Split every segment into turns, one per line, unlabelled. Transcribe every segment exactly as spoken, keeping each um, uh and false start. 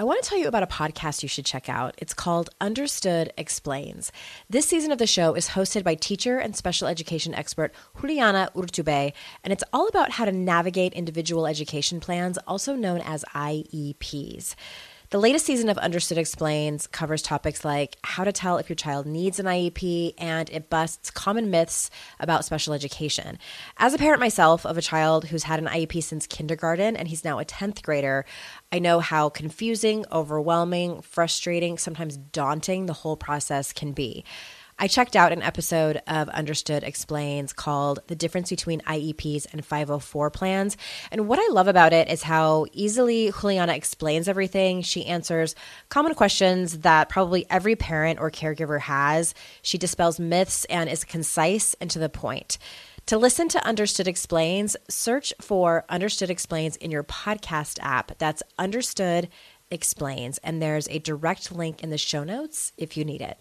I want to tell you about a podcast you should check out. It's called Understood Explains. This season of the show is hosted by teacher and special education expert Juliana Urtubey, and it's all about how to navigate individual education plans, also known as I E Ps. The latest season of Understood Explains covers topics like how to tell if your child needs an I E P, and it busts common myths about special education. As a parent myself of a child who's had an I E P since kindergarten, and he's now a tenth grader, I know how confusing, overwhelming, frustrating, sometimes daunting the whole process can be. I checked out an episode of Understood Explains called The Difference Between I E Ps and five oh four Plans. And what I love about it is how easily Juliana explains everything. She answers common questions that probably every parent or caregiver has. She dispels myths and is concise and to the point. To listen to Understood Explains, search for Understood Explains in your podcast app. That's Understood Explains. And there's a direct link in the show notes if you need it.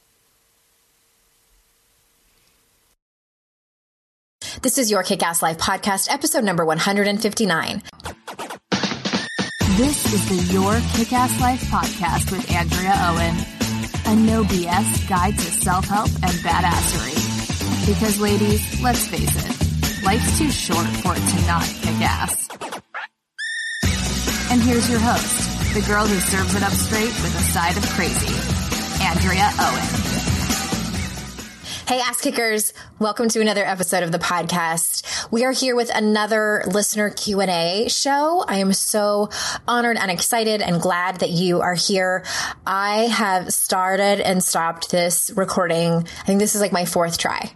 This is your Kick-Ass Life podcast, episode number one hundred fifty-nine.
This is the Your Kick-Ass Life podcast with Andrea Owen, a no B S guide to self-help and badassery. Because ladies, let's face it, life's too short for it to not kick ass. And here's your host, the girl who serves it up straight with a side of crazy, Andrea Owen.
Hey, ass kickers. Welcome to another episode of the podcast. We are here with another listener Q and A show. I am so honored and excited and glad that you are here. I have started and stopped this recording. I think this is like my fourth try.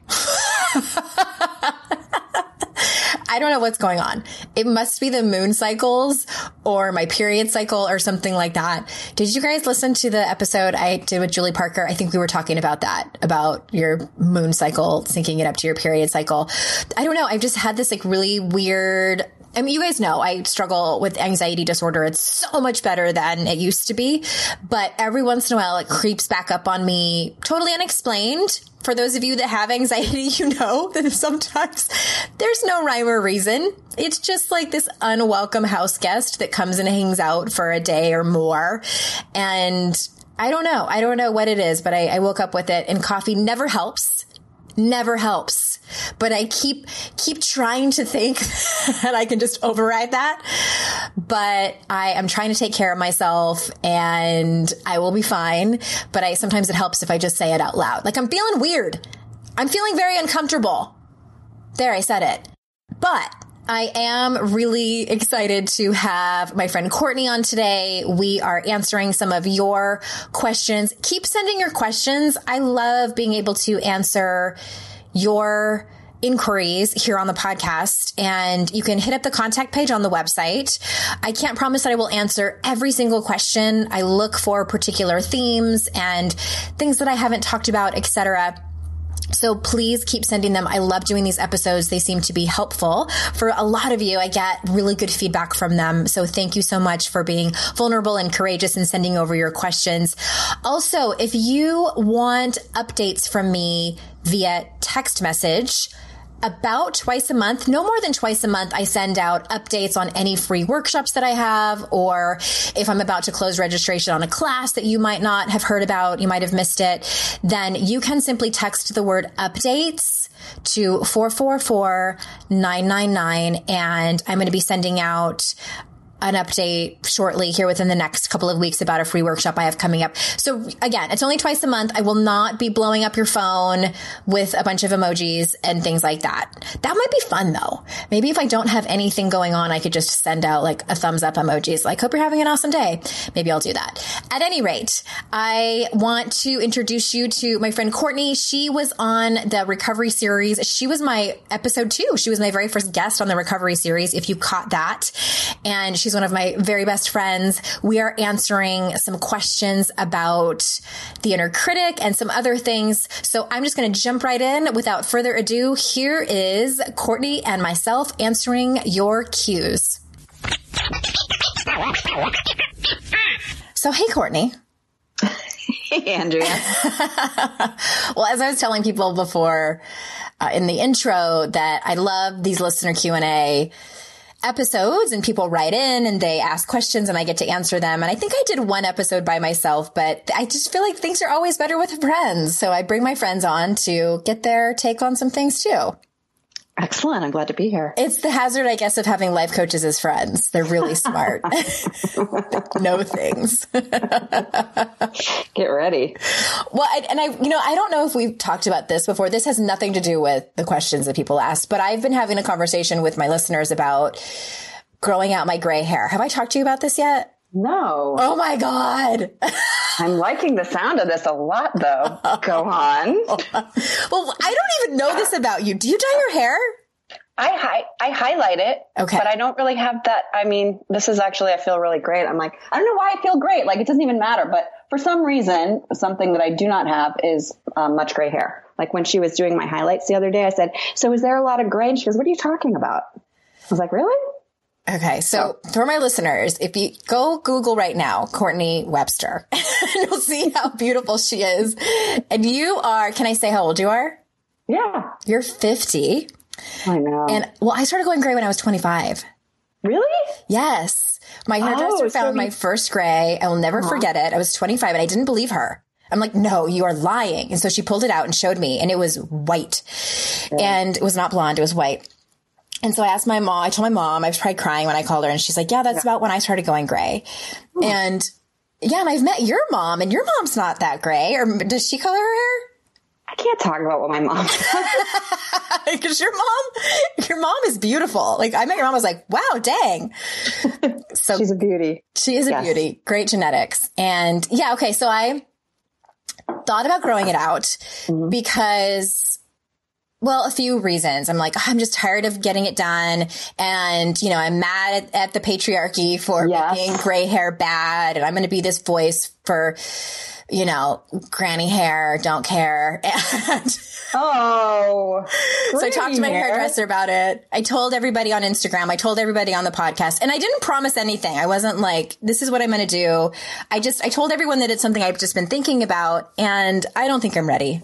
I don't know what's going on. It must be the moon cycles or my period cycle or something like that. Did you guys listen to the episode I did with Julie Parker? I think we were talking about that, about your moon cycle, syncing it up to your period cycle. I don't know. I've just had this like really weird, I mean, you guys know I struggle with anxiety disorder. It's so much better than it used to be. But every once in a while, it creeps back up on me totally unexplained. For those of you that have anxiety, you know that sometimes there's no rhyme or reason. It's just like this unwelcome house guest that comes and hangs out for a day or more. And I don't know. I don't know what it is, but I, I woke up with it, and coffee never helps. Never helps. But I keep, keep trying to think that I can just override that. But I am trying to take care of myself and I will be fine. But I, sometimes it helps if I just say it out loud. Like, I'm feeling weird. I'm feeling very uncomfortable. There, I said it. But I am really excited to have my friend Courtney on today. We are answering some of your questions. Keep sending your questions. I love being able to answer your inquiries here on the podcast, and you can hit up the contact page on the website. I can't promise that I will answer every single question. I look for particular themes and things that I haven't talked about, et cetera. So please keep sending them. I love doing these episodes. They seem to be helpful for a lot of you. I get really good feedback from them. So thank you so much for being vulnerable and courageous and sending over your questions. Also, if you want updates from me via text message, about twice a month, no more than twice a month, I send out updates on any free workshops that I have, or if I'm about to close registration on a class that you might not have heard about, you might have missed it, then you can simply text the word updates to four four four, nine nine nine, and I'm going to be sending out an update shortly here within the next couple of weeks about a free workshop I have coming up. So again, it's only twice a month. I will not be blowing up your phone with a bunch of emojis and things like that. That might be fun though. Maybe if I don't have anything going on, I could just send out like a thumbs up emojis, like, hope you're having an awesome day. Maybe I'll do that. At any rate, I want to introduce you to my friend Courtney. She was on the recovery series. She was my episode two. She was my very first guest on the recovery series, if you caught that. And she's one of my very best friends. We are answering some questions about the inner critic and some other things. So I'm just going to jump right in without further ado. Here is Courtney and myself answering your cues. So, hey, Courtney.
Hey, Andrea.
Well, as I was telling people before uh, in the intro that I love these listener Q and A episodes and people write in and they ask questions and I get to answer them. And I think I did one episode by myself, but I just feel like things are always better with friends. So I bring my friends on to get their take on some things too.
Excellent. I'm glad to be here.
It's the hazard, I guess, of having life coaches as friends. They're really smart. Know things.
Get ready.
Well, I, and I, you know, I don't know if we've talked about this before. This has nothing to do with the questions that people ask, but I've been having a conversation with my listeners about growing out my gray hair. Have I talked to you about this yet?
No.
Oh my God.
I'm liking the sound of this a lot, though. Go on.
Well, I don't even know this about you. Do you dye your hair?
I hi- I highlight it.
Okay.
But I don't really have that. I mean, this is actually, I feel really great. I'm like, I don't know why I feel great. Like, it doesn't even matter. But for some reason, something that I do not have is um, much gray hair. Like when she was doing my highlights the other day, I said, so is there a lot of gray? And she goes, what are you talking about? I was like, really?
Okay. So for my listeners, if you go Google right now, Courtney Webster, you'll see how beautiful she is. And you are, can I say how old you are?
Yeah.
You're fifty.
I know.
And well, I started going gray when I was twenty-five.
Really?
Yes. My hairdresser
Oh, so
found
you-
my first gray. I will never forget it. I was twenty-five and I didn't believe her. I'm like, no, you are lying. And so she pulled it out and showed me and it was white and it was not blonde. It was white. And so I asked my mom, I told my mom, I was probably crying when I called her and she's like, yeah, that's about when I started going gray. And yeah, and I've met your mom and your mom's not that gray. Or does she color her hair?
I can't talk about what my mom
Because your mom, your mom is beautiful. Like I met your mom, I was like, wow, dang. So
She's a beauty.
she is a
Yes.
beauty. Great genetics. And yeah, okay. So I thought about growing it out
Mm-hmm.
because, well, a few reasons. I'm like, oh, I'm just tired of getting it done. And, you know, I'm mad at, at the patriarchy for
Yes.
making gray hair bad. And I'm going to be this voice for, you know, granny hair, don't care. And
Oh.
so I talked to my
granny hair.
hairdresser about it. I told everybody on Instagram. I told everybody on the podcast. And I didn't promise anything. I wasn't like, this is what I'm going to do. I just, I told everyone that it's something I've just been thinking about. And I don't think I'm ready.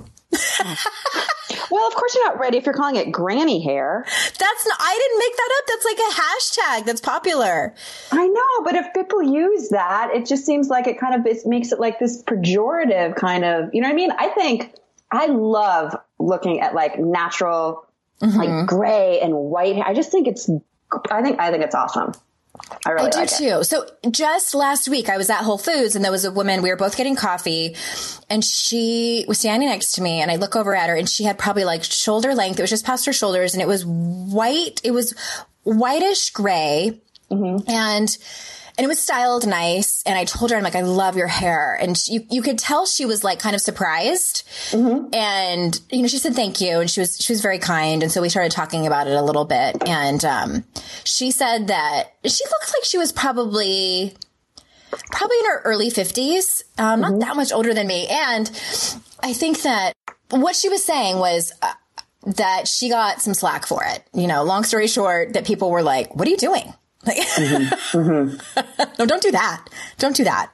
Well, of course you're not ready if you're calling it granny hair.
That's not, I didn't make that up. That's like a hashtag that's popular.
I know, but if people use that, it just seems like it kind of it makes it like this pejorative kind of, you know what I mean? I think I love looking at like natural, like gray and white hair. I just think it's, I think, I think it's awesome. I really
I do
like it.
too. So just last week I was at Whole Foods and there was a woman, we were both getting coffee and she was standing next to me and I look over at her and she had probably like shoulder length. It was just past her shoulders and it was white. It was whitish gray and, and it was styled nice. And I told her, I'm like, I love your hair. And she, you, you could tell she was like kind of surprised. And, you know, she said, thank you. And she was, she was very kind. And so we started talking about it a little bit. And, um, she said that she looked like she was probably, probably in her early fifties, um, not that much older than me. And I think that what she was saying was, uh, that she got some slack for it. You know, long story short, that people were like, what are you doing? Like, no, don't do that. Don't do that.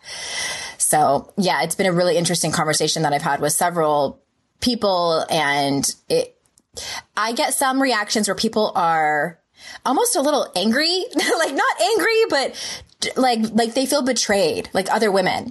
So yeah, it's been a really interesting conversation that I've had with several people and it, I get some reactions where people are almost a little angry, like not angry, but like, like they feel betrayed, like other women.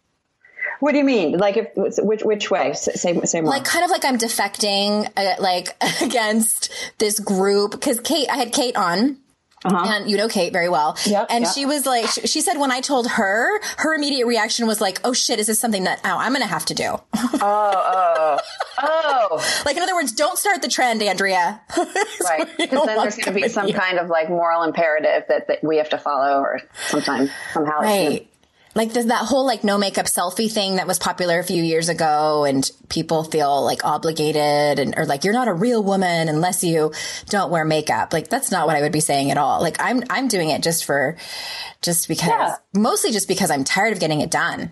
What do you mean? Like, if which which way? Say say more.
Like kind of like I'm defecting, uh, like against this group because Kate, I had Kate on. Uh-huh. And you know Kate very well.
Yep,
and
yep.
she was like, she, she said when I told her, her immediate reaction was like, oh shit, is this something that oh, I'm going to have to do?
Oh, oh, oh.
Like in other words, don't start the trend, Andrea.
Right. Because then there's going to be some kind of like moral imperative that, that we have to follow or sometime, somehow.
Right. Like there's that whole like no makeup selfie thing that was popular a few years ago and people feel like obligated and or like you're not a real woman unless you don't wear makeup. Like that's not what I would be saying at all. Like I'm I'm doing it just for just because
Yeah.
mostly just because I'm tired of getting it done.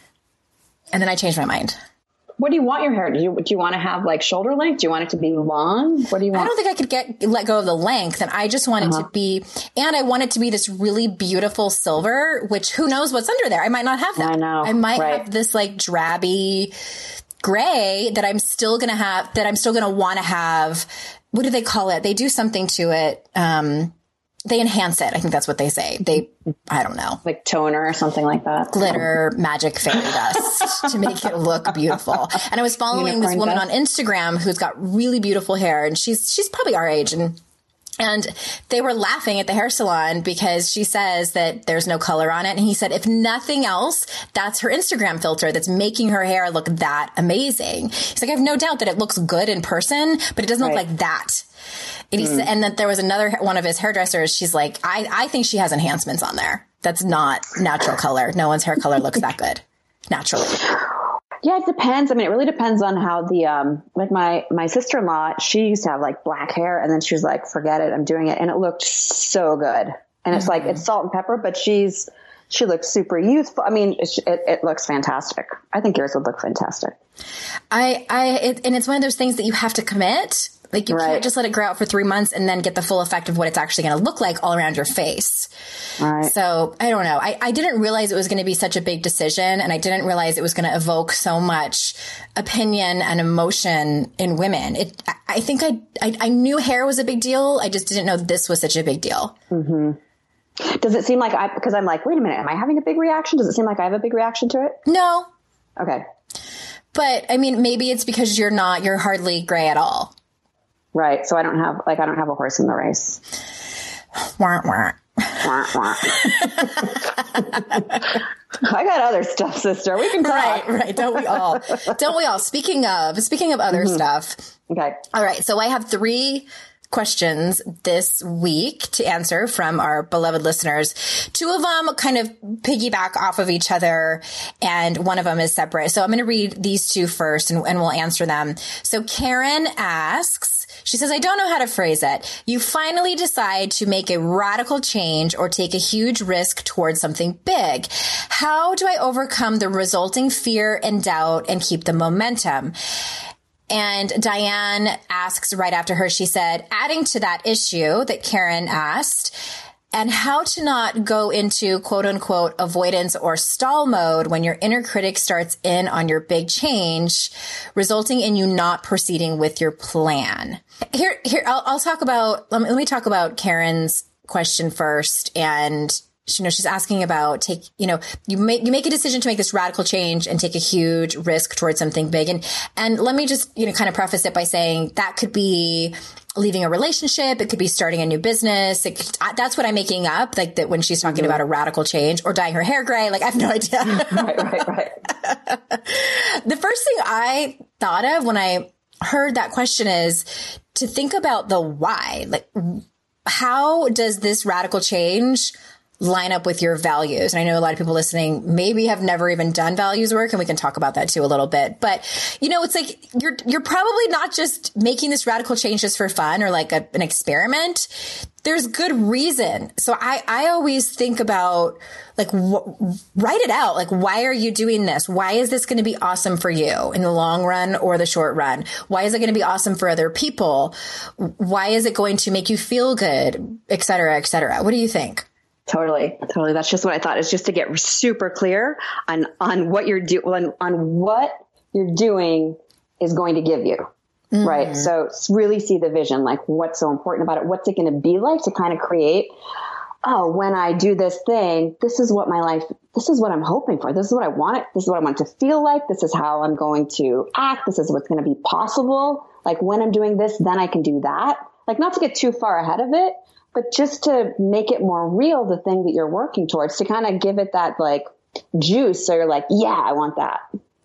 And then I changed my mind.
What do you want your hair? Do you, do you want to have like shoulder length? Do you want it to be long? What do you want?
I don't think I could get let go of the length, and I just want it
Uh-huh.
to be, and I want it to be this really beautiful silver. Which who knows what's under there? I might not have that.
I know,
I might
right.
have this like drabby gray that I'm still gonna have. That I'm still gonna want to have. What do they call it? They do something to it. Um, they enhance it. I think that's what they say. They, I don't know.
Like toner or something like that.
Glitter, magic fairy dust to make it look beautiful. And I was following Unicorn this woman dust. on Instagram who's got really beautiful hair, and she's, she's probably our age, and And they were laughing at the hair salon because she says that there's no color on it. And he said, if nothing else, that's her Instagram filter that's making her hair look that amazing. He's like, I have no doubt that it looks good in person, but it doesn't right. look like that. And he mm. said, and that there was another one of his hairdressers. She's like, I, I think she has enhancements on there. That's not natural color. No one's hair color looks that good naturally.
Yeah, it depends. I mean, it really depends on how the, um, like my, my sister-in-law, she used to have like black hair, and then she was like, forget it, I'm doing it. And it looked so good. And it's mm-hmm. like, it's salt and pepper, but she's, she looks super youthful. I mean, it, it, it looks fantastic. I think yours would look fantastic.
I, I, it, and it's one of those things that you have to commit. Like you right. can't just let it grow out for three months and then get the full effect of what it's actually going to look like all around your face. Right. So I don't know. I, I didn't realize it was going to be such a big decision, and I didn't realize it was going to evoke so much opinion and emotion in women. It, I, I think I, I, I knew hair was a big deal. I just didn't know this was such a big deal.
Mm-hmm. Does it seem like I, because I'm like, wait a minute, am I having a big reaction? Does it seem like I have a big reaction to it?
No.
Okay.
But I mean, maybe it's because you're not, you're hardly gray at all.
Right. So I don't have, like, I don't have a horse in the race.
Wah, wah.
Wah, wah. I got other stuff, sister. We can talk.
Right, right. Don't we all? Don't we all? Speaking of, speaking of other mm-hmm. stuff.
Okay.
All right. So I have three questions this week to answer from our beloved listeners. Two of them kind of piggyback off of each other, and one of them is separate. So I'm going to read these two first, and, and we'll answer them. So Karen asks, she says, I don't know how to phrase it. You finally decide to make a radical change or take a huge risk towards something big. How do I overcome the resulting fear and doubt and keep the momentum? And Diane asks right after her, she said, adding to that issue that Karen asked, and how to not go into quote unquote avoidance or stall mode when your inner critic starts in on your big change, resulting in you not proceeding with your plan. Here, here, I'll, I'll talk about, let me, let me talk about Karen's question first. And you know, she's asking about take, you know, you make, you make a decision to make this radical change and take a huge risk towards something big. And, and let me just, you know, kind of preface it by saying that could be leaving a relationship. It could be starting a new business. It could, that's what I'm making up. Like that when she's talking mm-hmm. about a radical change, or dyeing her hair gray. Like I have no idea.
Right, right, right.
The first thing I thought of when I heard that question is to think about the why. Like, how does this radical change line up with your values? And I know a lot of people listening maybe have never even done values work, and we can talk about that too a little bit. But, you know, it's like you're you're probably not just making this radical change just for fun or like a, an experiment. There's good reason. So I, I always think about like, wh- write it out. Like, why are you doing this? Why is this going to be awesome for you in the long run or the short run? Why is it going to be awesome for other people? Why is it going to make you feel good, et cetera, et cetera? What do you think?
Totally. Totally. That's just what I thought, is just to get super clear on, on what you're doing, on, on what you're doing is going to give you. Mm-hmm. Right. So really see the vision, like what's so important about it. What's it going to be like to kind of create, oh, when I do this thing, this is what my life, this is what I'm hoping for. This is what I want it. This is what I want it to feel like. This is how I'm going to act. This is what's going to be possible. Like when I'm doing this, then I can do that. Like not to get too far ahead of it, but just to make it more real, the thing that you're working towards, to kind of give it that like juice. So you're like, yeah, I want that.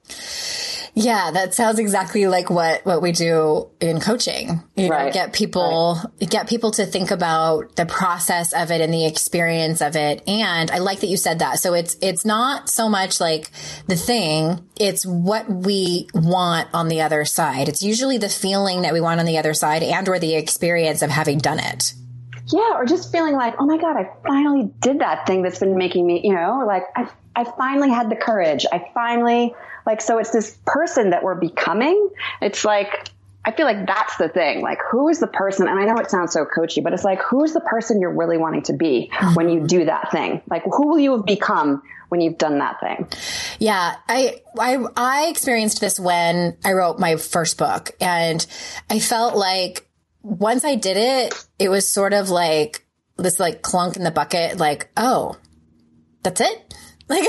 Yeah, that sounds exactly like what, what we do in coaching. You know, right. get people, right. get people to think about the process of it and the experience of it. And I like that you said that. So it's, it's not so much like the thing, it's what we want on the other side. It's usually the feeling that we want on the other side, and or the experience of having done it.
Yeah. Or just feeling like, oh my God, I finally did that thing that's been making me, you know, like I, I finally had the courage. I finally, like, so it's this person that we're becoming. It's like, I feel like that's the thing. Like, who is the person? And I know it sounds so coachy, but it's like, who is the person you're really wanting to be when you do that thing? Like, who will you have become when you've done that thing?
Yeah. I, I, I experienced this when I wrote my first book, and I felt like once I did it, it was sort of like this like clunk in the bucket, like, oh, that's it? Like,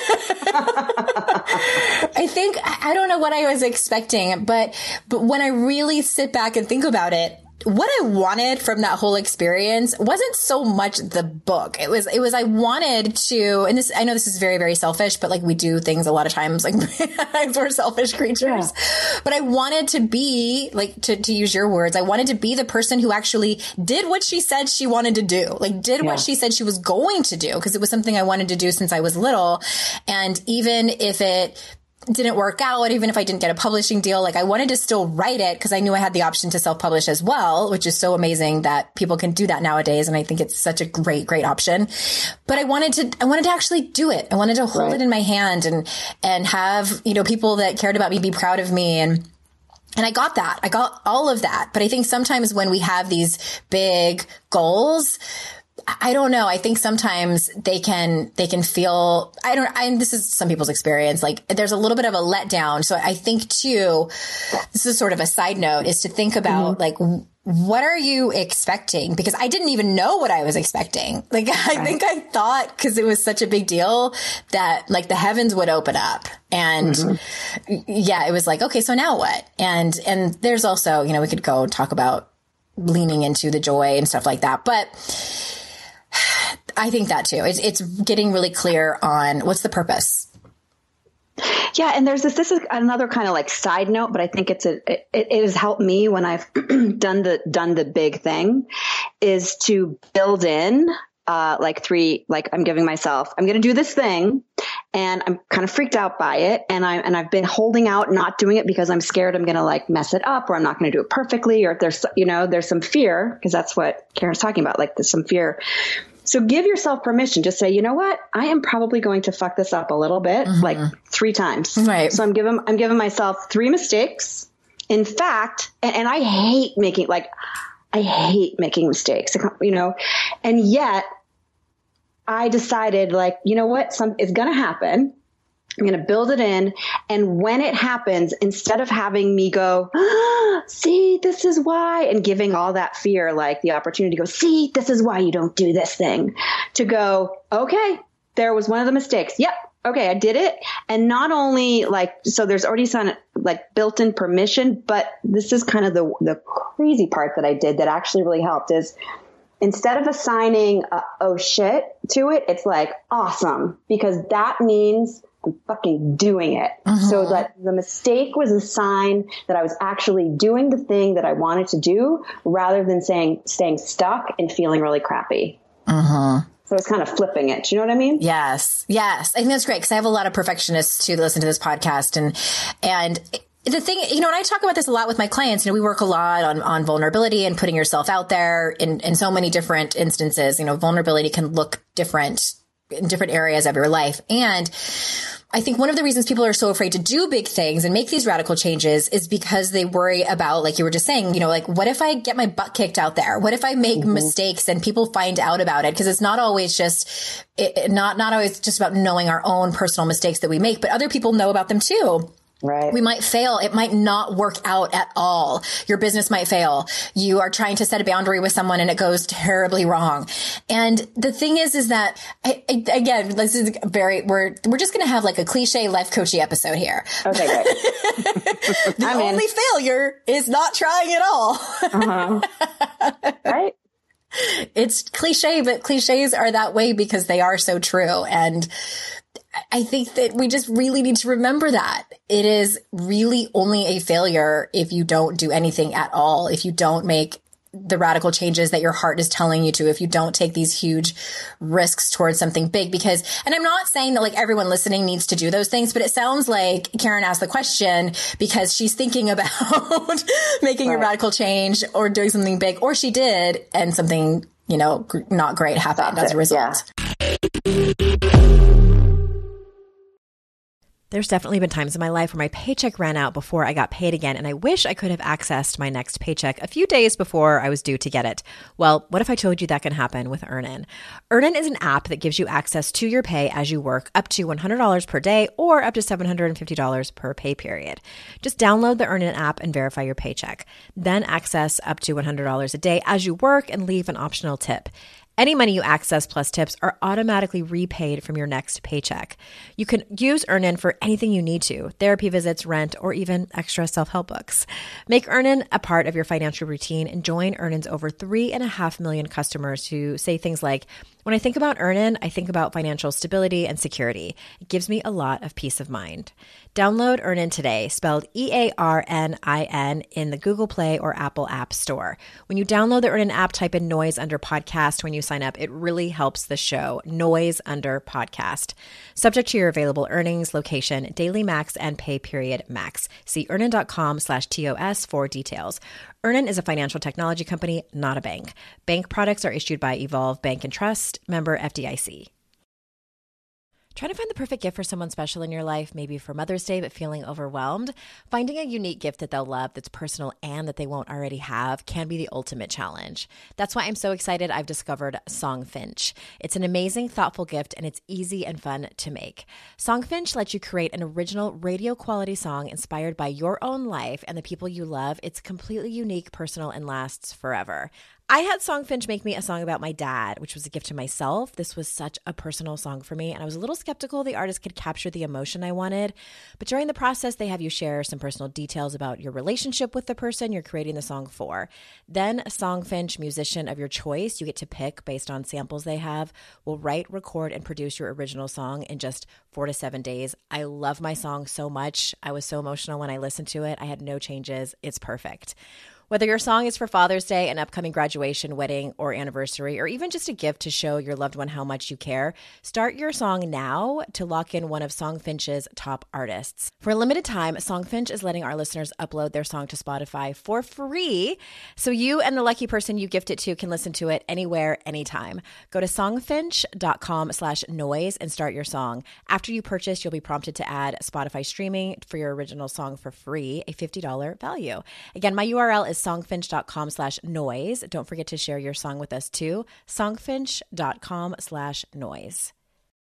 I think, I don't know what I was expecting, but, but when I really sit back and think about it, what I wanted from that whole experience wasn't so much the book. It was, it was, I wanted to, and this, I know this is very, very selfish, but like we do things a lot of times, like we're selfish creatures, yeah. But I wanted to be like, to, to use your words, I wanted to be the person who actually did what she said she wanted to do, like did yeah. what she said she was going to do. Cause it was something I wanted to do since I was little. And even if it didn't work out, even if I didn't get a publishing deal, like I wanted to still write it because I knew I had the option to self-publish as well, which is so amazing that people can do that nowadays. And I think it's such a great, great option. But I wanted to, I wanted to actually do it. I wanted to hold right. it in my hand and, and have, you know, people that cared about me be proud of me. And, and I got that. I got all of that. But I think sometimes when we have these big goals, I don't know. I think sometimes they can, they can feel, I don't, I, this is some people's experience. Like there's a little bit of a letdown. So I think too, this is sort of a side note, is to think about mm-hmm. like, what are you expecting? Because I didn't even know what I was expecting. Like, I right. think I thought, cause it was such a big deal, that like the heavens would open up. And mm-hmm. yeah, it was like, okay, so now what? And, and there's also, you know, we could go talk about leaning into the joy and stuff like that. But I think that too. It's, it's getting really clear on what's the purpose.
Yeah. And there's this, this is another kind of like side note, but I think it's a, it, it has helped me when I've done the, done the big thing, is to build in, uh, like three, like I'm giving myself, I'm going to do this thing and I'm kind of freaked out by it. And I, and I've been holding out, not doing it because I'm scared I'm going to like mess it up, or I'm not going to do it perfectly, or if there's, you know, there's some fear, because that's what Karen's talking about. Like there's some fear. So give yourself permission. Just say, you know what? I am probably going to fuck this up a little bit, mm-hmm. like three times.
Right.
So I'm giving, I'm giving myself three mistakes. In fact, and, and I hate making, like, I hate making mistakes, you know, and yet I decided, like, you know what? Some, it's going to happen. I'm going to build it in. And when it happens, instead of having me go, ah, see, this is why, and giving all that fear, like the opportunity to go, see, this is why you don't do this thing, to go, okay, there was one of the mistakes. Yep. Okay. I did it. And not only like, so there's already some like built in permission, but this is kind of the, the crazy part that I did that actually really helped is, instead of assigning a, oh shit to it, it's like awesome, because that means I'm fucking doing it. Uh-huh. So that the mistake was a sign that I was actually doing the thing that I wanted to do, rather than saying, staying stuck and feeling really crappy.
Uh-huh.
So it's kind of flipping it. Do you know what I mean?
Yes. Yes. I think that's great, because I have a lot of perfectionists who listen to this podcast, and, and the thing, you know, and I talk about this a lot with my clients, you know, we work a lot on, on vulnerability and putting yourself out there in, in so many different instances. You know, vulnerability can look different in different areas of your life. And I think one of the reasons people are so afraid to do big things and make these radical changes is because they worry about, like you were just saying, you know, like, what if I get my butt kicked out there? What if I make mm-hmm. mistakes and people find out about it? Because it's not always just, it, not, not always just about knowing our own personal mistakes that we make, but other people know about them too.
Right.
We might fail. It might not work out at all. Your business might fail. You are trying to set a boundary with someone and it goes terribly wrong. And the thing is, is that I, I, again, this is very, we're, we're just going to have like a cliche life coachy episode here. Okay, great. The I'm only in. failure is not trying at all.
Uh-huh. Right.
It's cliche, but cliches are that way because they are so true. And I think that we just really need to remember that it is really only a failure if you don't do anything at all, if you don't make the radical changes that your heart is telling you to, if you don't take these huge risks towards something big. Because, and I'm not saying that like everyone listening needs to do those things, but it sounds like Karen asked the question because she's thinking about making right. a radical change or doing something big, or she did, and something, you know, not great happened Stop as it. a result.
Yeah. There's definitely been times in my life where my paycheck ran out before I got paid again, and I wish I could have accessed my next paycheck a few days before I was due to get it. Well, what if I told you that can happen with Earnin? Earnin is an app that gives you access to your pay as you work, up to one hundred dollars per day or up to seven hundred fifty dollars per pay period. Just download the Earnin app and verify your paycheck. Then access up to one hundred dollars a day as you work and leave an optional tip. Any money you access plus tips are automatically repaid from your next paycheck. You can use Earnin for anything you need to, therapy visits, rent, or even extra self-help books. Make Earnin a part of your financial routine and join Earnin's over three and a half million customers who say things like, when I think about Earnin, I think about financial stability and security. It gives me a lot of peace of mind. Download Earnin today, spelled E A R N I N, in the Google Play or Apple App Store. When you download the Earnin app, type in Noise under podcast when you sign up. It really helps the show. Noise under podcast. Subject to your available earnings, location, daily max, and pay period max. See earnin.com slash TOS for details. Earnin is a financial technology company, not a bank. Bank products are issued by Evolve Bank and Trust, member F D I C. Trying to find the perfect gift for someone special in your life, maybe for Mother's Day, but feeling overwhelmed? Finding a unique gift that they'll love, that's personal and that they won't already have, can be the ultimate challenge. That's why I'm so excited I've discovered Songfinch. It's an amazing, thoughtful gift, and it's easy and fun to make. Songfinch lets you create an original radio-quality song inspired by your own life and the people you love. It's completely unique, personal, and lasts forever. I had Songfinch make me a song about my dad, which was a gift to myself. This was such a personal song for me, and I was a little skeptical the artist could capture the emotion I wanted. But during the process, they have you share some personal details about your relationship with the person you're creating the song for. Then a Songfinch musician of your choice, you get to pick based on samples they have, will write, record, and produce your original song in just four to seven days. I love my song so much. I was so emotional when I listened to it. I had no changes. It's perfect. Whether your song is for Father's Day, an upcoming graduation, wedding, or anniversary, or even just a gift to show your loved one how much you care, start your song now to lock in one of Songfinch's top artists. For a limited time, Songfinch is letting our listeners upload their song to Spotify for free, so you and the lucky person you gift it to can listen to it anywhere, anytime. Go to songfinch.com slash noise and start your song. After you purchase, you'll be prompted to add Spotify streaming for your original song for free, a fifty dollars value. Again, my U R L is songfinch.com slash noise. Don't forget to share your song with us too. Songfinch.com slash noise.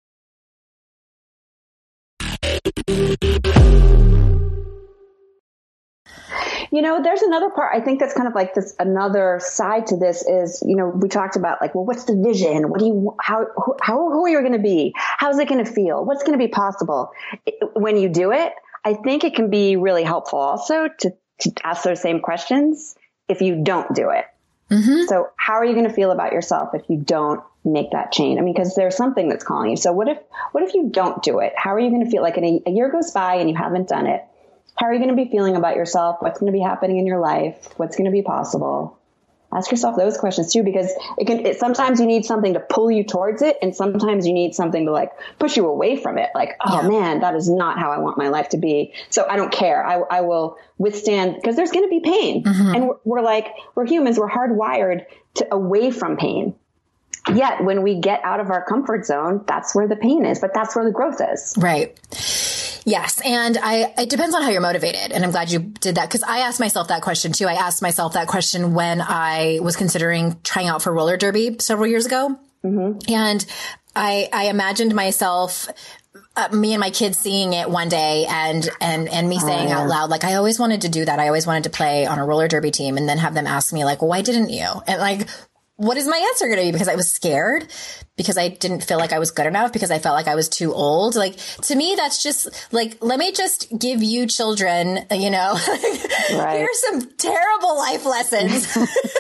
You know, there's another part, I think that's kind of like this, another side to this is, you know, we talked about like, well, what's the vision? What do you, how, who, how, who are you going to be? How's it going to feel? What's going to be possible? When you do it, I think it can be really helpful also to to ask those same questions if you don't do it. Mm-hmm. So how are you going to feel about yourself if you don't make that change? I mean, because there's something that's calling you. So what if, what if you don't do it? How are you going to feel? Like in a, a year goes by and you haven't done it. How are you going to be feeling about yourself? What's going to be happening in your life? What's going to be possible? Ask yourself those questions too, because it can, it, sometimes you need something to pull you towards it. And sometimes you need something to like push you away from it. Like, oh yeah. man, that is not how I want my life to be. So I don't care. I, I will withstand, because there's going to be pain. Mm-hmm. And we're, we're like, we're humans. We're hardwired to away from pain. Yet when we get out of our comfort zone, that's where the pain is, but that's where the growth is.
Right. Yes. And I, it depends on how you're motivated. And I'm glad you did that, because I asked myself that question too. I asked myself that question when I was considering trying out for roller derby several years ago. Mm-hmm. And I, I imagined myself, uh, me and my kids seeing it one day and, and, and me saying oh, yeah. out loud, like, I always wanted to do that. I always wanted to play on a roller derby team, and then have them ask me like, well, why didn't you? And like, what is my answer going to be? Because I was scared, because I didn't feel like I was good enough, because I felt like I was too old. Like, to me, that's just like, let me just give you children, you know, right. here's some terrible life lessons.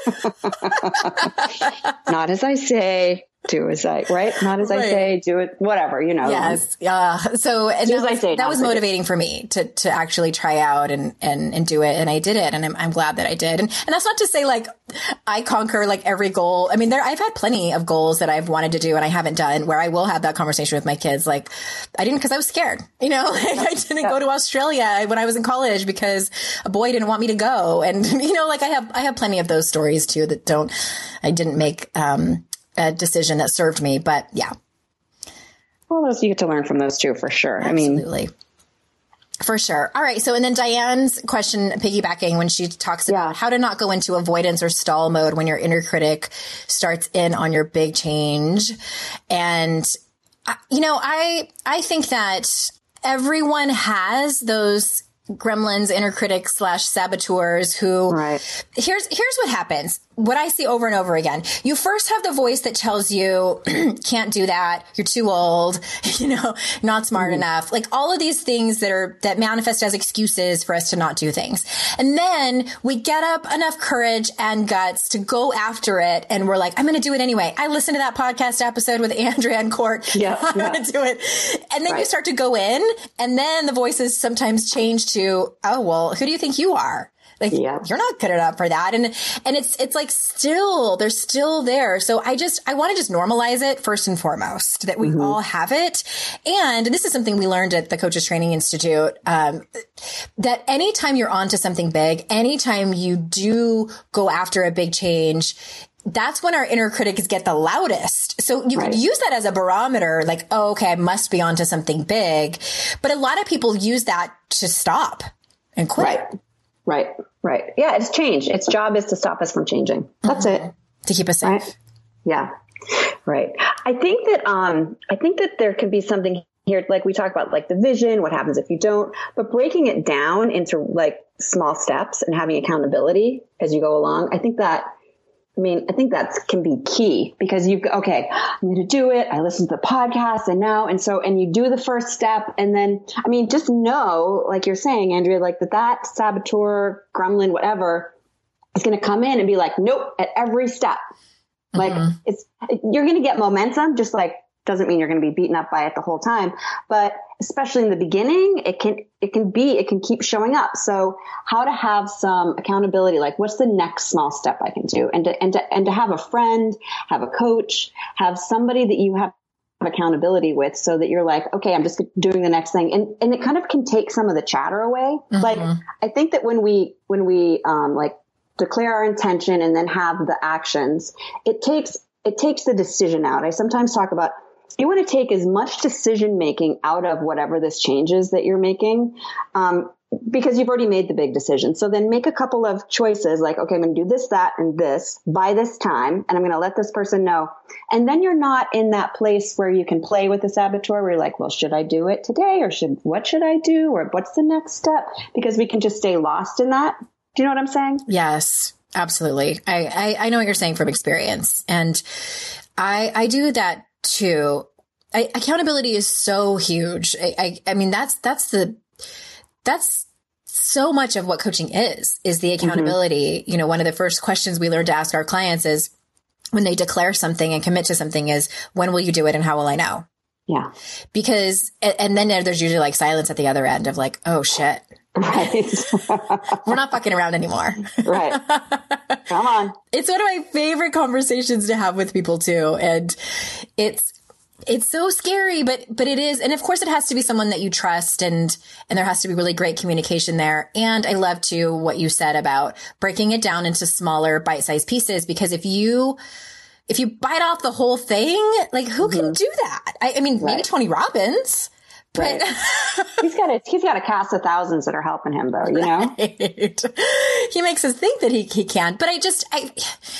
Not as I say, do as I, right? Not as right. I say, do it, whatever, you know.
Yes. Yeah. So and that, was, say, that was motivating for me to, to actually try out and, and, and do it. And I did it. And I'm, I'm glad that I did. And, and that's not to say like I conquer like every goal. I mean, there, I've had plenty of goals that I've wanted to do and I haven't done, where I will have that conversation with my kids. Like, I didn't, cause I was scared, you know, like I didn't yeah. go to Australia when I was in college because a boy didn't want me to go. And, you know, like I have, I have plenty of those stories too that don't, I didn't make, um, a decision that served me, but yeah.
Well, those, you get to learn from those too, for sure.
Absolutely.
I mean,
for sure. All right. So, and then Diane's question, piggybacking, when she talks about yeah. how to not go into avoidance or stall mode when your inner critic starts in on your big change. And, you know, I, I think that everyone has those gremlins, inner critics slash saboteurs who
right.
here's, here's what happens. What I see over and over again, you first have the voice that tells you, can't do that. You're too old, you know, not smart mm-hmm. enough. Like all of these things that are, that manifest as excuses for us to not do things. And then we get up enough courage and guts to go after it. And we're like, I'm going to do it anyway. I listened to that podcast episode with Andrea and Court.
Yeah,
I'm
yeah.
going to do it. And then
right.
you start to go in, and then the voices sometimes change to, oh, well, who do you think you are? Like, yeah. you're not good enough for that. And, and it's, it's like still, they're still there. So I just, I want to just normalize it first and foremost, that we mm-hmm. all have it. And this is something we learned at the Coaches Training Institute, um, that anytime you're onto something big, anytime you do go after a big change, that's when our inner critics get the loudest. So you right. could use that as a barometer, like, oh, okay, I must be onto something big. But a lot of people use that to stop and quit.
Right. Right. Right. Yeah. It's change. Its job is to stop us from changing. That's mm-hmm. it.
To keep us safe.
Right? Yeah. Right. I think that, um, I think that there could be something here, like we talk about, like the vision, what happens if you don't, but breaking it down into like small steps and having accountability as you go along. I think that, I mean, I think that can be key, because you, okay, I'm going to do it. I listen to the podcast and now, and so, and you do the first step. And then, I mean, just know, like you're saying, Andrea, like that, that saboteur, gremlin, whatever is going to come in and be like, nope, at every step. Like mm-hmm. it's, you're going to get momentum, just like, doesn't mean you're going to be beaten up by it the whole time, but especially in the beginning, it can, it can be, it can keep showing up. So how to have some accountability, like what's the next small step I can do? And to, and to, and to have a friend, have a coach, have somebody that you have accountability with, so that you're like, okay, I'm just doing the next thing. And, and it kind of can take some of the chatter away. Mm-hmm. Like, I think that when we, when we, um, like declare our intention and then have the actions, it takes, it takes the decision out. I sometimes talk about, you want to take as much decision making out of whatever this change is that you're making, um, because you've already made the big decision. So then make a couple of choices, like, okay, I'm going to do this, that, and this by this time, and I'm going to let this person know. And then you're not in that place where you can play with the saboteur, where you're like, well, should I do it today, or should, what should I do, or what's the next step? Because we can just stay lost in that. Do you know what I'm saying?
Yes, absolutely. I, I, I know what you're saying from experience, and I, I do that too. I, accountability is so huge. I, I, I mean, that's, that's the, that's so much of what coaching is, is the accountability. Mm-hmm. You know, one of the first questions we learn to ask our clients is, when they declare something and commit to something, is, when will you do it and how will I know?
Yeah.
Because, and then there's usually like silence at the other end of like, oh shit.
Right.
We're not fucking around anymore.
Right. Come on.
It's one of my favorite conversations to have with people too. And it's, it's so scary, but, but it is. And of course it has to be someone that you trust, and, and there has to be really great communication there. And I love too what you said about breaking it down into smaller bite-sized pieces, because if you, if you bite off the whole thing, like who mm-hmm. can do that? I, I mean, right. maybe Tony Robbins.
Right. he's got a, he's got a cast of thousands that are helping him though, you know,
right. He makes us think that he, he can, but I just, I,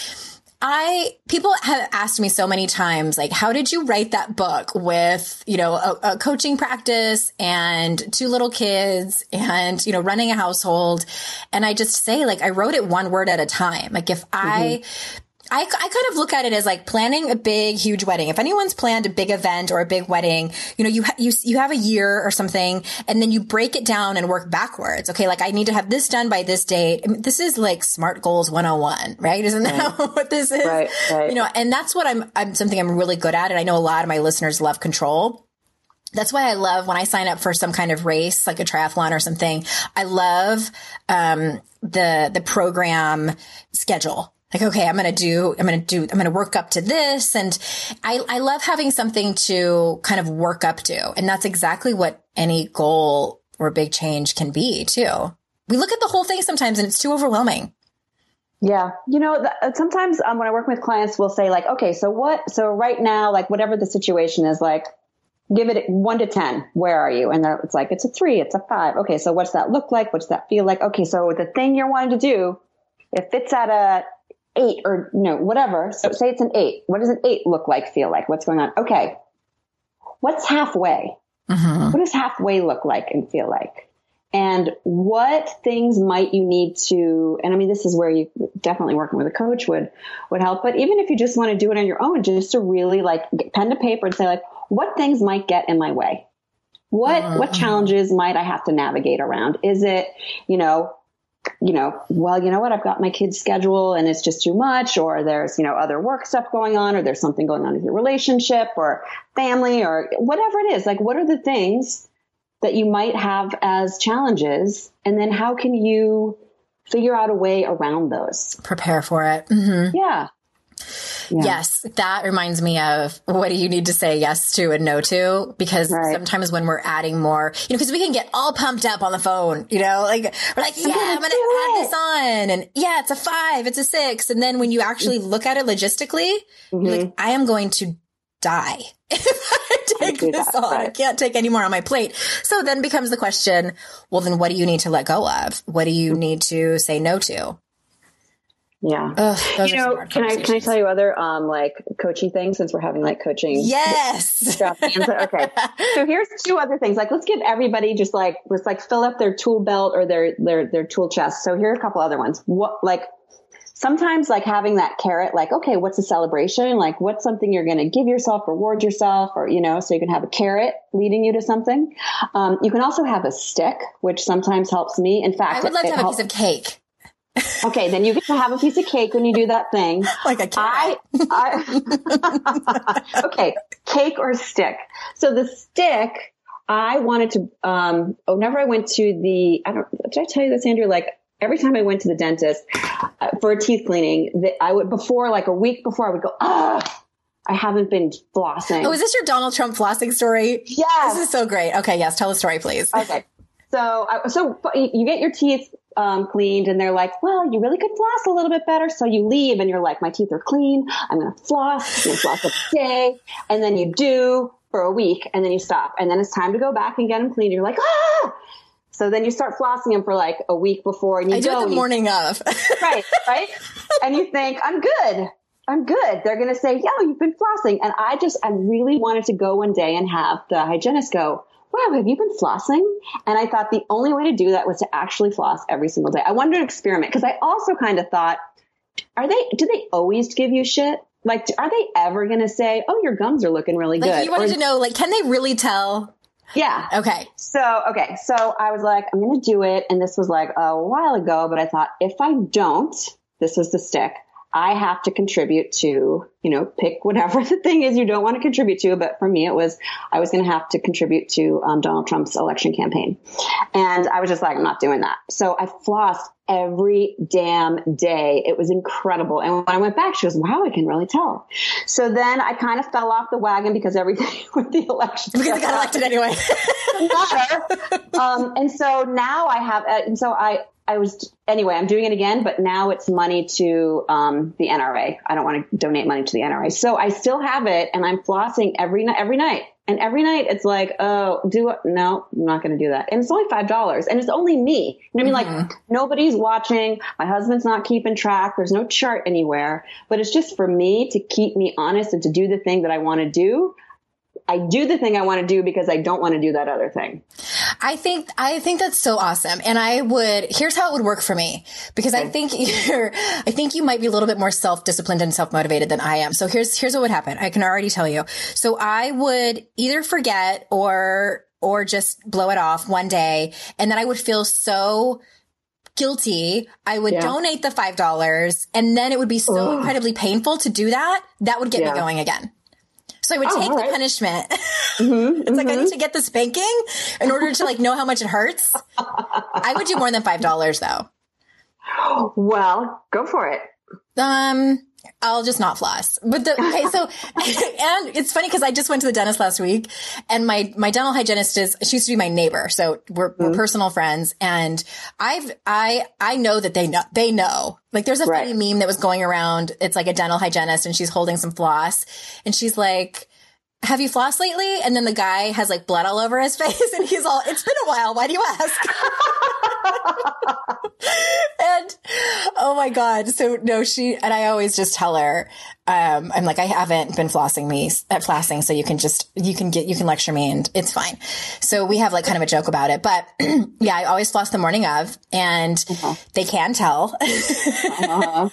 I, people have asked me so many times, like, how did you write that book with, you know, a, a coaching practice and two little kids and, you know, running a household? And I just say, like, I wrote it one word at a time. Like if mm-hmm. I, I, I kind of look at it as like planning a big, huge wedding. If anyone's planned a big event or a big wedding, you know, you, ha- you, you have a year or something, and then you break it down and work backwards. Okay. Like I need to have this done by this date. I mean, this is like SMART goals one oh one, right? Isn't that right. what this is?
Right, right.
You know, and that's what I'm, I'm something I'm really good at. And I know a lot of my listeners love control. That's why I love when I sign up for some kind of race, like a triathlon or something. I love, um, the, the program schedule. Like, okay, I'm going to do, I'm going to do, I'm going to work up to this. And I, I love having something to kind of work up to. And that's exactly what any goal or big change can be too. We look at the whole thing sometimes and it's too overwhelming.
Yeah. You know, th- sometimes um, when I work with clients, we'll say like, okay, so what, so right now, like whatever the situation is, like give it one to ten. Where are you? And it's like, it's a three, it's a five. Okay. So what's that look like? What's that feel like? Okay. So the thing you're wanting to do, if it's at a eight or no, whatever. So say it's an eight. What does an eight look like, feel like? What's going on? Okay. What's halfway? Mm-hmm. What does halfway look like and feel like? And what things might you need to, and I mean, this is where you definitely working with a coach would, would help. But even if you just want to do it on your own, just to really like get pen to paper and say like, what things might get in my way? What, uh, what challenges might I have to navigate around? Is it, you know, you know, well, you know what, I've got my kid's schedule and it's just too much, or there's, you know, other work stuff going on, or there's something going on with your relationship or family or whatever it is. Like, what are the things that you might have as challenges? And then how can you figure out a way around those?
Prepare for it. Mm-hmm.
Yeah. Yeah.
Yes. That reminds me of what do you need to say yes to and no to? Because right. sometimes when we're adding more, you know, because we can get all pumped up on the phone, you know, like we're like, yeah, I'm going to add this on. And yeah, it's a five, it's a six. And then when you actually look at it logistically, mm-hmm. you're like, I am going to die if I take this that, on. Right. I can't take any more on my plate. So then becomes the question, well, then what do you need to let go of? What do you need to say no to?
Yeah.
Ugh,
you know, can I, can I tell you other, um, like coaching things since we're having like coaching?
Yes.
Okay. So here's two other things. Like, let's give everybody just like, let's like fill up their tool belt or their, their, their tool chest. So here are a couple other ones. What, like, sometimes like having that carrot, like, okay, what's a celebration? Like, what's something you're going to give yourself, reward yourself, or, you know, so you can have a carrot leading you to something. Um, you can also have a stick, which sometimes helps me. In fact,
I would love
it,
to
it
have
helps.
a piece of cake.
Okay, then you get to have a piece of cake when you do that thing.
Like a carrot.
I, I, okay, cake or stick. So the stick, I wanted to, um, oh, whenever I went to the, I don't, did I tell you this, Andrew? Like, every time I went to the dentist uh, for a teeth cleaning, that I would, before, like a week before, I would go, ah, I haven't been flossing.
Oh, is this your Donald Trump flossing story?
Yes.
This is so great. Okay, yes, tell the story, please.
Okay. So, I, so you get your teeth um, cleaned and they're like, well, you really could floss a little bit better. So you leave and you're like, my teeth are clean. I'm going to floss. I'm going to floss every day. And then you do for a week and then you stop. And then it's time to go back and get them cleaned. You're like, ah! So then you start flossing them for like a week before. And you
I do
go
it the morning
you,
of.
Right, right? And you think, I'm good. I'm good. They're going to say, yo, you've been flossing. And I just, I really wanted to go one day and have the hygienist go, wow, have you been flossing? And I thought the only way to do that was to actually floss every single day. I wanted to experiment because I also kind of thought, are they, do they always give you shit? Like, are they ever going to say, oh, your gums are looking really
like
good?
You wanted
or,
to know, like, can they really tell?
Yeah.
Okay.
So, okay. So I was like, I'm going to do it. And this was like a while ago, but I thought if I don't, this was the stick. I have to contribute to, you know, pick whatever the thing is you don't want to contribute to. But for me, it was, I was going to have to contribute to um, Donald Trump's election campaign. And I was just like, I'm not doing that. So I flossed every damn day. It was incredible. And when I went back, she goes, wow, I can really tell. So then I kind of fell off the wagon because everything with the election.
Because I got elected anyway.
Matter. Um, and so now I have, uh, and so I, I was, anyway, I'm doing it again, but now it's money to um, the N R A. I don't want to donate money to the N R A. So I still have it and I'm flossing every night, every night. And every night it's like, oh, do it. No, I'm not going to do that. And it's only five dollars and it's only me. You know what mm-hmm. I mean? Like nobody's watching. My husband's not keeping track. There's no chart anywhere, but it's just for me to keep me honest and to do the thing that I want to do. I do the thing I want to do because I don't want to do that other thing.
I think, I think that's so awesome. And I would, here's how it would work for me, because okay. I think you're, I think you might be a little bit more self-disciplined and self-motivated than I am. So here's, here's what would happen. I can already tell you. So I would either forget or, or just blow it off one day. And then I would feel so guilty. I would yeah. donate the five dollars and then it would be so Ugh. incredibly painful to do that. That would get yeah. me going again. So I would oh, take right. the punishment. Mm-hmm, it's mm-hmm. like, I need to get the spanking in order to like know how much it hurts. I would do more than five dollars though.
Well, go for it.
Um, I'll just not floss. But the, okay, so, and it's funny because I just went to the dentist last week and my, my dental hygienist is, she used to be my neighbor. So we're, mm-hmm. we're personal friends and I've, I, I know that they know, they know. Like there's a right. funny meme that was going around. It's like a dental hygienist and she's holding some floss and she's like, have you flossed lately? And then the guy has like blood all over his face and he's all, it's been a while. Why do you ask? And oh my God. So no, she, and I always just tell her, um, I'm like, I haven't been flossing me at flossing. So you can just, you can get, you can lecture me and it's fine. So we have like kind of a joke about it, but yeah, I always floss the morning of and uh-huh. they can tell. uh-huh.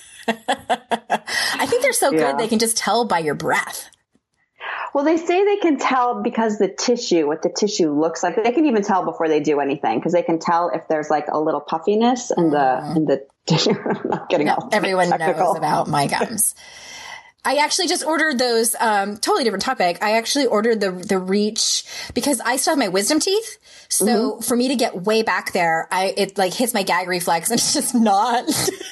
I think they're so yeah. good. They can just tell by your breath.
Well, they say they can tell because the tissue, what the tissue looks like. They can even tell before they do anything because they can tell if there's like a little puffiness in the mm. in the tissue. I'm not getting all
everyone
technical.
knows about my gums. I actually just ordered those. Um, totally different topic. I actually ordered the the Reach because I still have my wisdom teeth. So mm-hmm. for me to get way back there, I it like hits my gag reflex, and it's just not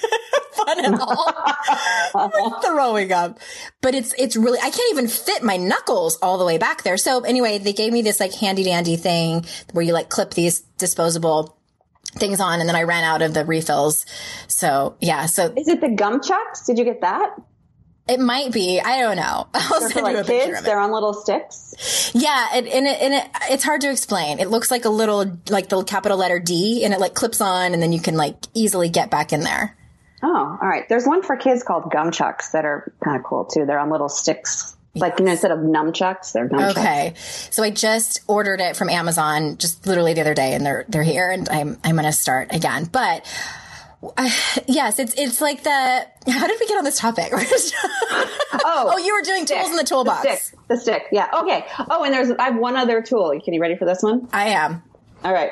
fun at all. Like throwing up, but it's it's really I can't even fit my knuckles all the way back there. So anyway, they gave me this like handy dandy thing where you like clip these disposable things on, and then I ran out of the refills. So yeah. So
is it the gum chucks? Did you get that?
It might be. I don't know. I'll
They're
send
for, like,
you a picture
kids?
of it.
They're on little sticks.
Yeah, and, and, it, and it, it's hard to explain. It looks like a little, like the capital letter D, and it like clips on, and then you can like easily get back in there.
Oh, all right. There's one for kids called gum chucks that are kind of cool too. They're on little sticks, like you know, instead of nunchucks, they're gum chucks. Okay,
so I just ordered it from Amazon just literally the other day, and they're they're here, and I'm I'm gonna start again, but. Uh, yes, it's it's like the. How did we get on this topic? oh, oh, you were doing tools in the toolbox.
The stick, the stick, yeah. Okay. Oh, and there's I have one other tool. Can you ready for this one?
I am.
All right.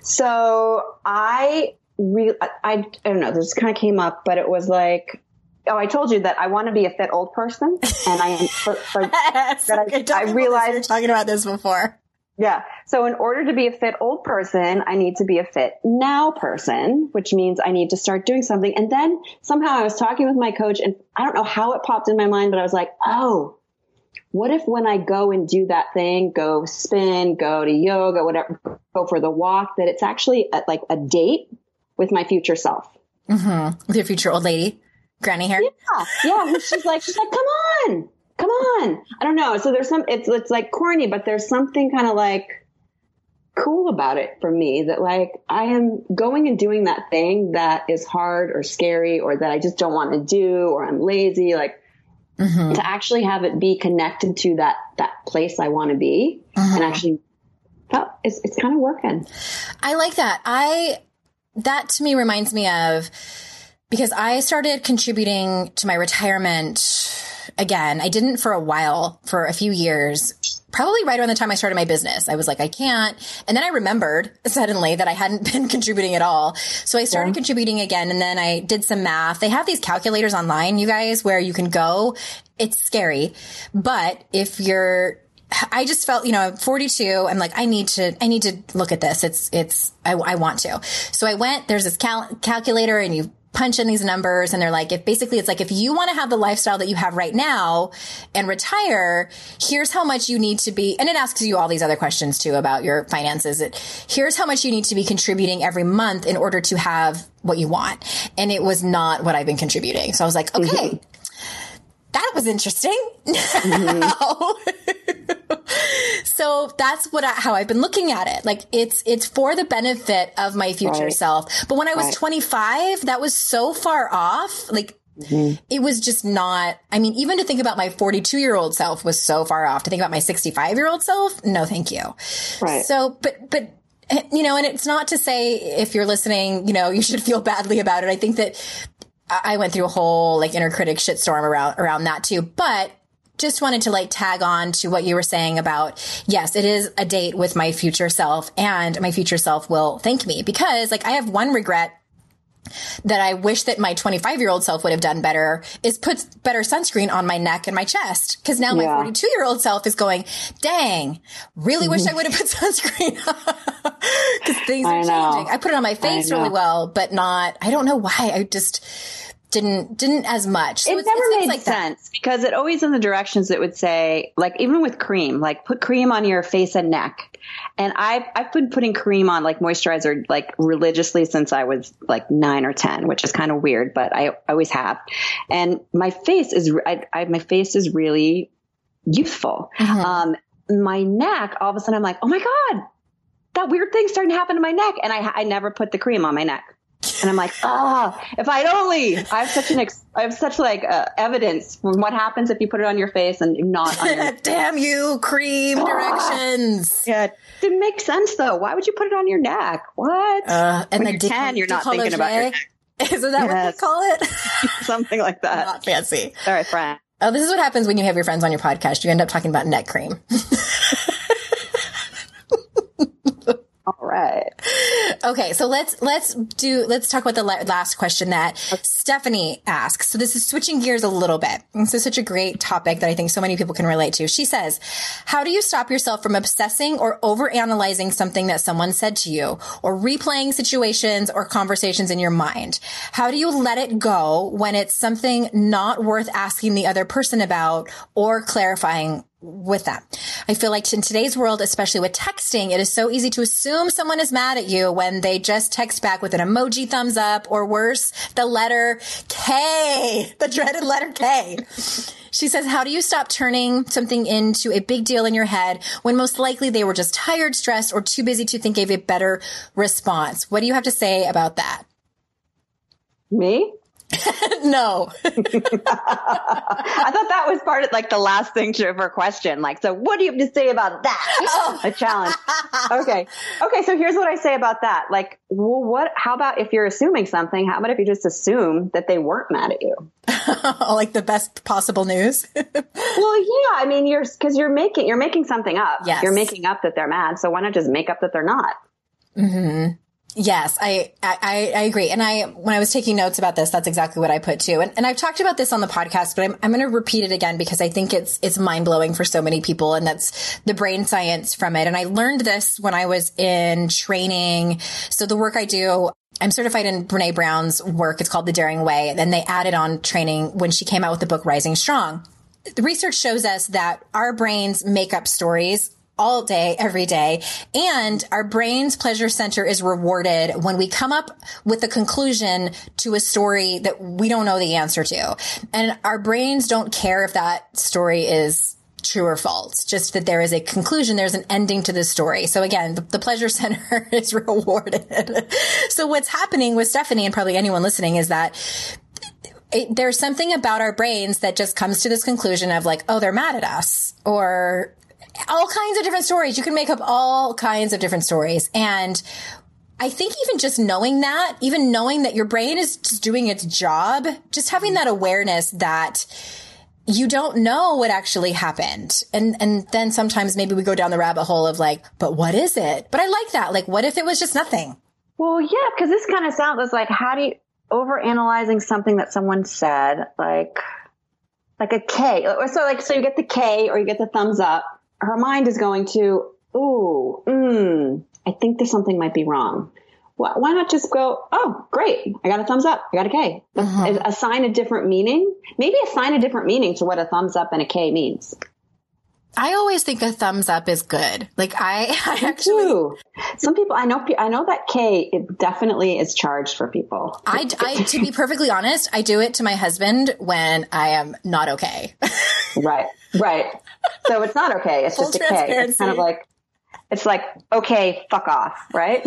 So I re I, I don't know. This kind of came up, but it was like. Oh, I told you that I want to be a fit old person, and I am. For, for,
that I, I realized you were talking about this before.
Yeah. So in order to be a fit old person, I need to be a fit now person, which means I need to start doing something. And then somehow I was talking with my coach and I don't know how it popped in my mind, but I was like, oh, what if when I go and do that thing, go spin, go to yoga, whatever, go for the walk, that it's actually a, like a date with my future self.
Mm-hmm. With your future old lady, granny hair.
Yeah. Yeah. She's like, she's like, come on. Come on. I don't know. So there's some, it's, it's like corny, but there's something kind of like cool about it for me that like I am going and doing that thing that is hard or scary or that I just don't want to do or I'm lazy, like mm-hmm. to actually have it be connected to that, that place I want to be mm-hmm. and actually oh, it's, it's kind of working.
I like that. I, that to me reminds me of, because I started contributing to my retirement again. I didn't for a while, for a few years, probably right around the time I started my business. I was like, I can't. And then I remembered suddenly that I hadn't been contributing at all. So I started yeah. contributing again. And then I did some math. They have these calculators online, you guys, where you can go. It's scary. But if you're, I just felt, you know, I'm forty-two. I'm like, I need to, I need to look at this. It's, it's, I, I want to. So I went, there's this cal- calculator and you punch in these numbers and they're like, if basically it's like, if you want to have the lifestyle that you have right now and retire, here's how much you need to be. And it asks you all these other questions too about your finances. It, here's how much you need to be contributing every month in order to have what you want. And it was not what I've been contributing. So I was like, okay, mm-hmm. that was interesting. Mm-hmm. So that's what I, how I've been looking at it. Like it's, it's for the benefit of my future right. self. But when I was right. twenty-five, that was so far off. Like mm-hmm. it was just not, I mean, even to think about my forty-two year old self was so far off. To think about my sixty-five year old self, no, thank you. Right. So, but, but, you know, and it's not to say if you're listening, you know, you should feel badly about it. I think that I went through a whole like inner critic shitstorm around, around that too. But just wanted to like tag on to what you were saying about, yes, it is a date with my future self and my future self will thank me because like I have one regret that I wish that my twenty-five year old self would have done better is put better sunscreen on my neck and my chest. Cause now my forty-two year old self is going, dang, really wish I would have put sunscreen on. Cause things are changing. I put it on my face really well, but not, I don't know why. I just didn't, didn't as much. So
it
it's,
never
it's
made
like
sense
that.
Because it always in the directions it would say, like even with cream, like put cream on your face and neck. And I've, I've been putting cream on like moisturizer, like religiously since I was like nine or ten, which is kind of weird, but I always have. And my face is, I, I my face is really youthful. Mm-hmm. Um, my neck, all of a sudden I'm like, oh my God, that weird thing's starting to happen to my neck. And I, I never put the cream on my neck. And I'm like, oh, if I'd only, I have such an, ex- I have such like uh, evidence from what happens if you put it on your face and not on your
Damn you, cream oh. directions.
Yeah. It didn't make sense though. Why would you put it on your neck? What?
Uh, and
when
the
you're ten, you're not thinking about your neck.
Isn't that yes. what they call it?
Something like that.
Not fancy.
All right, friend.
Oh, this is what happens when you have your friends on your podcast. You end up talking about neck cream.
All right.
Okay, so let's let's do let's talk about the last question that Stephanie asks. So this is switching gears a little bit. This is such a great topic that I think so many people can relate to. She says, "How do you stop yourself from obsessing or overanalyzing something that someone said to you, or replaying situations or conversations in your mind? How do you let it go when it's something not worth asking the other person about or clarifying with them? I feel like in today's world, especially with texting, it is so easy to assume someone is mad at you when they just text back with an emoji thumbs up, or worse, the letter K, the dreaded letter K." She says, "How do you stop turning something into a big deal in your head when most likely they were just tired, stressed, or too busy to think of a better response?" What do you have to say about that?
Me?
No.
I thought that was part of like the last thing to her question. Like, so what do you have to say about that? Oh. A challenge. Okay. Okay. So here's what I say about that. Like, well, what, how about if you're assuming something, how about if you just assume that they weren't mad at you?
Like the best possible news.
Well, yeah. I mean, you're, cause you're making, you're making something up.
Yes.
You're making up that they're mad. So why not just make up that they're not?
Mm-hmm. Yes, I, I, I agree. And I, when I was taking notes about this, that's exactly what I put too. And, and I've talked about this on the podcast, but I'm, I'm going to repeat it again because I think it's, it's mind blowing for so many people. And that's the brain science from it. And I learned this when I was in training. So the work I do, I'm certified in Brene Brown's work. It's called The Daring Way. And then they added on training when she came out with the book Rising Strong. The research shows us that our brains make up stories all day, every day. And our brain's pleasure center is rewarded when we come up with a conclusion to a story that we don't know the answer to. And our brains don't care if that story is true or false, just that there is a conclusion, there's an ending to the story. So again, the, the pleasure center is rewarded. So what's happening with Stephanie and probably anyone listening is that It, there's something about our brains that just comes to this conclusion of like, oh, they're mad at us, or all kinds of different stories. You can make up all kinds of different stories. And I think even just knowing that, even knowing that your brain is just doing its job, just having that awareness that you don't know what actually happened. And, and then sometimes maybe we go down the rabbit hole of like, but what is it? But I like that. Like, what if it was just nothing?
Well, yeah, because this kind of sounds like, how do you, overanalyzing something that someone said, like, like a K. So like, so you get the K or you get the thumbs up. Her mind is going to, ooh, mm, I think there's something might be wrong. Why, why not just go, oh, great. I got a thumbs up. I got a K. Uh-huh. Assign a different meaning. Maybe assign a different meaning to what a thumbs up and a K means.
I always think a thumbs up is good. Like I, I actually,
do. Some people, I know, I know that K, it definitely is charged for people.
I, I, to be perfectly honest, I do it to my husband when I am not okay.
Right. Right. So it's not okay. It's
Full
just a K. It's kind of like, it's like, okay, fuck off. Right.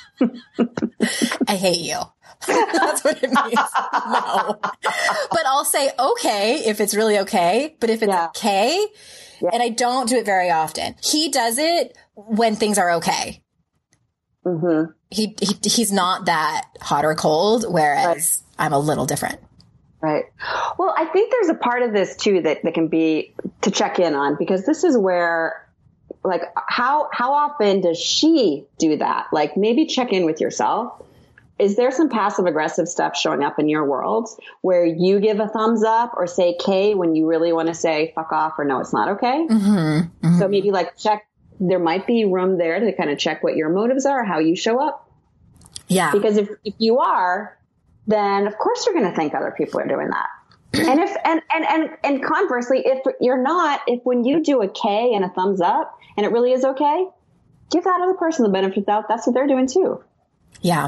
I hate you. That's what it means. No. But I'll say okay if it's really okay. But if it's yeah. K, yeah. and I don't do it very often, he does it when things are okay.
Mm-hmm.
He, he he's not that hot or cold, whereas right. I'm a little different.
Right. Well, I think there's a part of this too that, that can be to check in on, because this is where, like, how how often does she do that? Like, maybe check in with yourself. Is there some passive aggressive stuff showing up in your world where you give a thumbs up or say K when you really want to say fuck off or no, it's not okay?
Mm-hmm, mm-hmm.
So maybe like check, there might be room there to kind of check what your motives are, how you show up.
Yeah.
Because if, if you are, then of course you're going to think other people are doing that. And if, and, and, and, and conversely, if you're not, if when you do a K and a thumbs up and it really is okay, give that other person the benefit of the doubt. That's what they're doing too.
Yeah.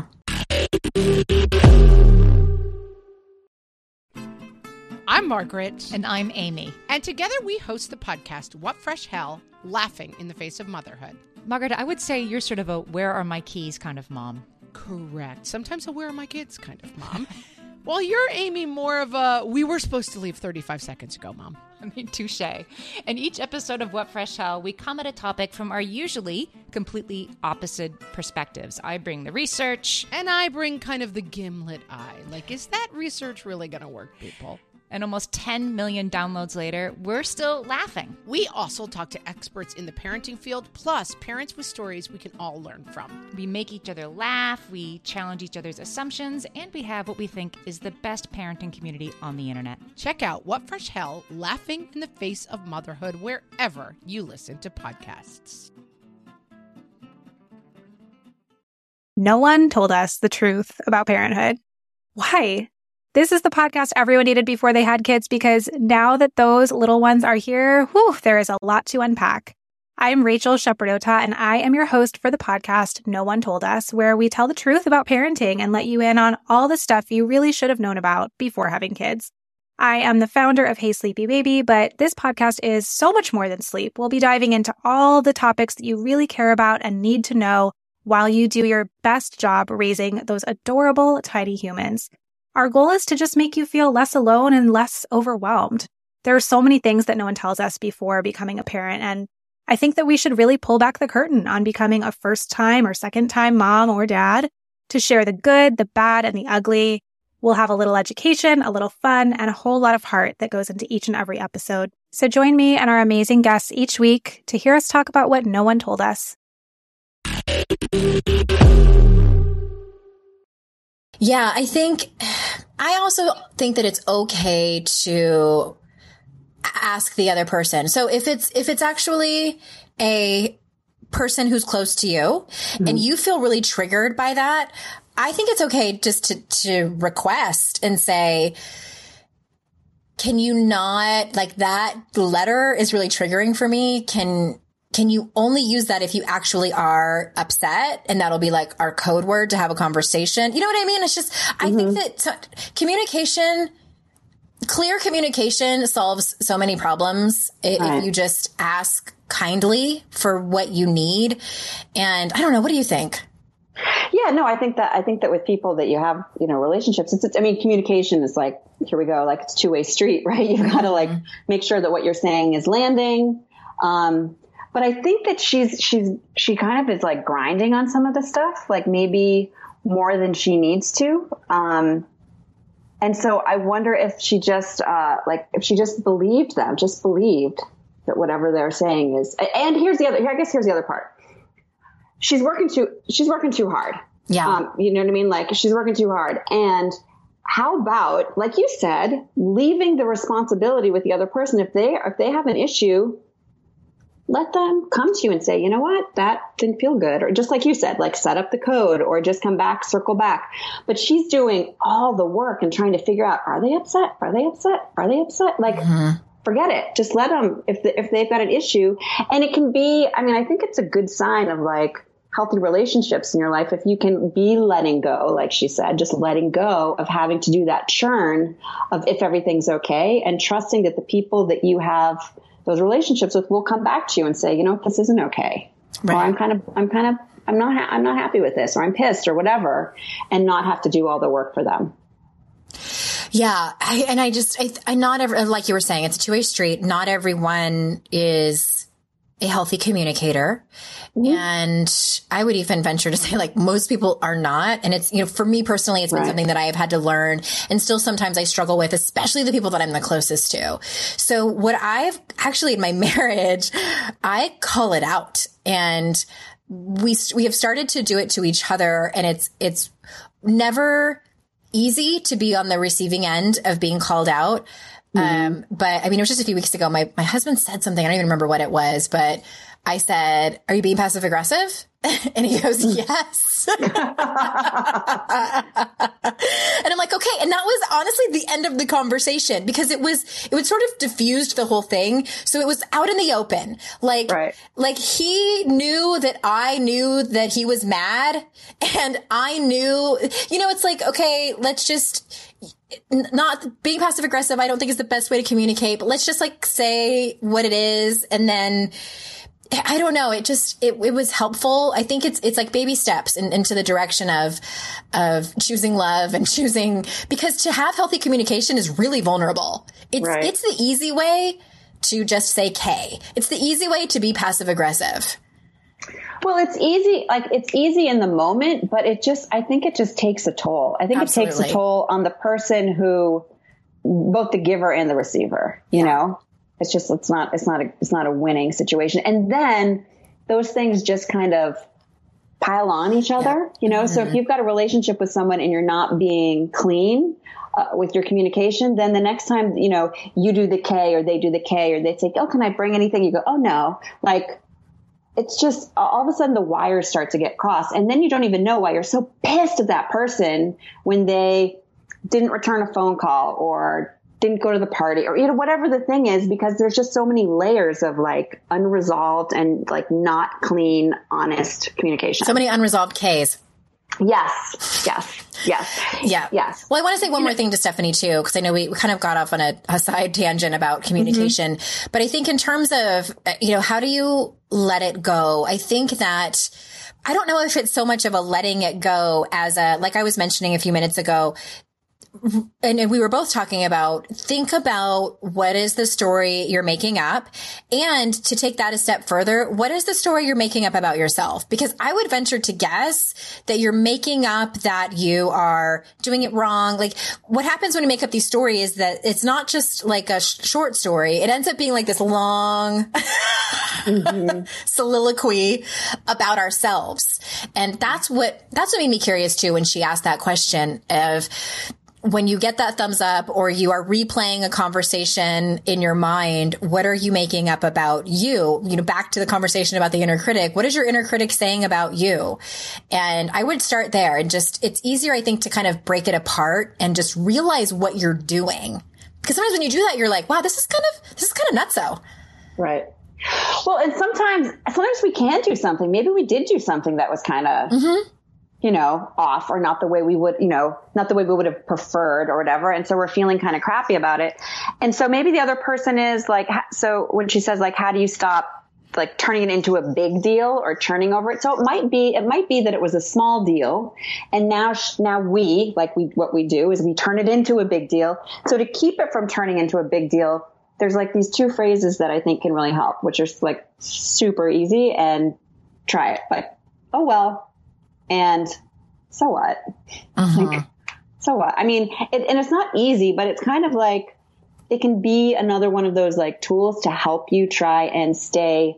I'm Margaret.
And I'm Amy.
And together we host the podcast, What Fresh Hell? Laughing in the Face of Motherhood.
Margaret, I would say you're sort of a where are my keys kind of mom.
Correct. Sometimes I'll wear my kids kind of mom. While you're Amy, more of a, we were supposed to leave thirty-five seconds ago, mom.
I mean, touche. In each episode of What Fresh Hell, we come at a topic from our usually completely opposite perspectives. I bring the research.
And I bring kind of the gimlet eye. Like, is that research really going to work, people?
And almost ten million downloads later, we're still laughing.
We also talk to experts in the parenting field, plus parents with stories we can all learn from.
We make each other laugh, we challenge each other's assumptions, and we have what we think is the best parenting community on the internet.
Check out What Fresh Hell, Laughing in the Face of Motherhood, wherever you listen to podcasts.
No one told us the truth about parenthood. Why? This is the podcast everyone needed before they had kids, because now that those little ones are here, whew, there is a lot to unpack. I'm Rachel Shepardota, and I am your host for the podcast No One Told Us, where we tell the truth about parenting and let you in on all the stuff you really should have known about before having kids. I am the founder of Hey Sleepy Baby, but this podcast is so much more than sleep. We'll be diving into all the topics that you really care about and need to know while you do your best job raising those adorable tiny humans. Our goal is to just make you feel less alone and less overwhelmed. There are so many things that no one tells us before becoming a parent, and I think that we should really pull back the curtain on becoming a first-time or second-time mom or dad to share the good, the bad, and the ugly. We'll have a little education, a little fun, and a whole lot of heart that goes into each and every episode. So join me and our amazing guests each week to hear us talk about what no one told us.
Yeah, I think, I also think that it's okay to ask the other person. So if it's, if it's actually a person who's close to you mm-hmm. and you feel really triggered by that, I think it's okay just to, to request and say, can you not, like, that letter is really triggering for me. Can, Can you only use that if you actually are upset? And that'll be like our code word to have a conversation. You know what I mean? It's just, I mm-hmm. think that t- communication, clear communication solves so many problems if, right. if you just ask kindly for what you need. And I don't know, what do you think?
Yeah, no, I think that, I think that with people that you have, you know, relationships, it's, it's I mean, communication is like, here we go, like it's a two-way street, right? You've got to like make sure that what you're saying is landing. Um, But I think that she's, she's, she kind of is like grinding on some of the stuff, like maybe more than she needs to. Um, and so I wonder if she just, uh, like, if she just believed them, just believed that whatever they're saying is, and here's the other, I guess here's the other part. She's working too, she's working too hard.
Yeah.
Um, you know what I mean? Like she's working too hard. And how about, like you said, leaving the responsibility with the other person? If they, if they have an issue, let them come to you and say, you know what, that didn't feel good. Or just like you said, like set up the code or just come back, circle back. But she's doing all the work and trying to figure out, are they upset? Are they upset? Are they upset? Like, mm-hmm. forget it. Just let them, if, the, if they've got an issue. And it can be, I mean, I think it's a good sign of like healthy relationships in your life. If you can be letting go, like she said, just letting go of having to do that churn of if everything's okay and trusting that the people that you have those relationships with will come back to you and say, you know, this isn't okay. Right. Or I'm kind of, I'm kind of, I'm not, ha- I'm not happy with this, or I'm pissed or whatever, and not have to do all the work for them.
Yeah. I, and I just, I, I not ever, like you were saying, it's a two-way street. Not everyone is a healthy communicator. Mm-hmm. And I would even venture to say, like, most people are not. And it's, you know, for me personally, it's been right. something that I have had to learn and still sometimes I struggle with, especially the people that I'm the closest to. So what I've actually in my marriage, I call it out, and we, we have started to do it to each other. And it's, it's never easy to be on the receiving end of being called out. Mm-hmm. Um, but I mean, it was just a few weeks ago, my, my husband said something. I don't even remember what it was, but I said, are you being passive aggressive? And he goes, yes. And I'm like, okay. And that was honestly the end of the conversation, because it was, it would sort of diffused the whole thing. So it was out in the open. Like, right. like he knew that I knew that he was mad, and I knew, you know, it's like, okay, let's just, not being passive aggressive, I don't think is the best way to communicate, but let's just like say what it is. And then I don't know. It just, it, it was helpful. I think it's, it's like baby steps in, into the direction of, of choosing love and choosing, because to have healthy communication is really vulnerable. It's,
right.
it's the easy way to just say K. It's the easy way to be passive aggressive.
Well, it's easy, like it's easy in the moment, but it just, I think it just takes a toll. I think
Absolutely.
it takes a toll on the person who, both the giver and the receiver, you yeah. know? It's just, it's not, it's not a, it's not a winning situation. And then those things just kind of pile on each other, yeah. you know? Mm-hmm. So if you've got a relationship with someone and you're not being clean uh, with your communication, then the next time, you know, you do the K or they do the K or they say, oh, can I bring anything? You go, oh no. Like, it's just all of a sudden the wires start to get crossed. And then you don't even know why you're so pissed at that person when they didn't return a phone call or didn't go to the party or, you know, whatever the thing is, because there's just so many layers of like unresolved and like not clean, honest communication.
So many unresolved Ks.
Yes. Yes. Yes.
Yeah.
Yes.
Well, I want to say one more thing to Stephanie too, because I know we, we kind of got off on a, a side tangent about communication, mm-hmm. but I think in terms of, you know, how do you let it go? I think that I don't know if it's so much of a letting it go as a, like I was mentioning a few minutes ago, and we were both talking about, think about what is the story you're making up, and to take that a step further, what is the story you're making up about yourself? Because I would venture to guess that you're making up that you are doing it wrong. Like what happens when you make up these stories is that it's not just like a sh- short story. It ends up being like this long mm-hmm. soliloquy about ourselves. And that's what, that's what made me curious too when she asked that question of, when you get that thumbs up or you are replaying a conversation in your mind, what are you making up about you? You know, back to the conversation about the inner critic. What is your inner critic saying about you? And I would start there and just, it's easier, I think, to kind of break it apart and just realize what you're doing. Because sometimes when you do that, you're like, wow, this is kind of, this is kind of nutso.
Right. Well, and sometimes, sometimes we can do something. Maybe we did do something that was kind of, mm-hmm. you know, off or not the way we would, you know, not the way we would have preferred or whatever. And so we're feeling kind of crappy about it. And so maybe the other person is like, so when she says like, how do you stop like turning it into a big deal or churning over it? So it might be, it might be that it was a small deal. And now, now we, like we, what we do is we turn it into a big deal. So to keep it from turning into a big deal, there's like these two phrases that I think can really help, which are like super easy and try it. Like, oh, well, and so what? Uh-huh. Like, so what? I mean, it, and it's not easy, but it's kind of like, it can be another one of those like tools to help you try and stay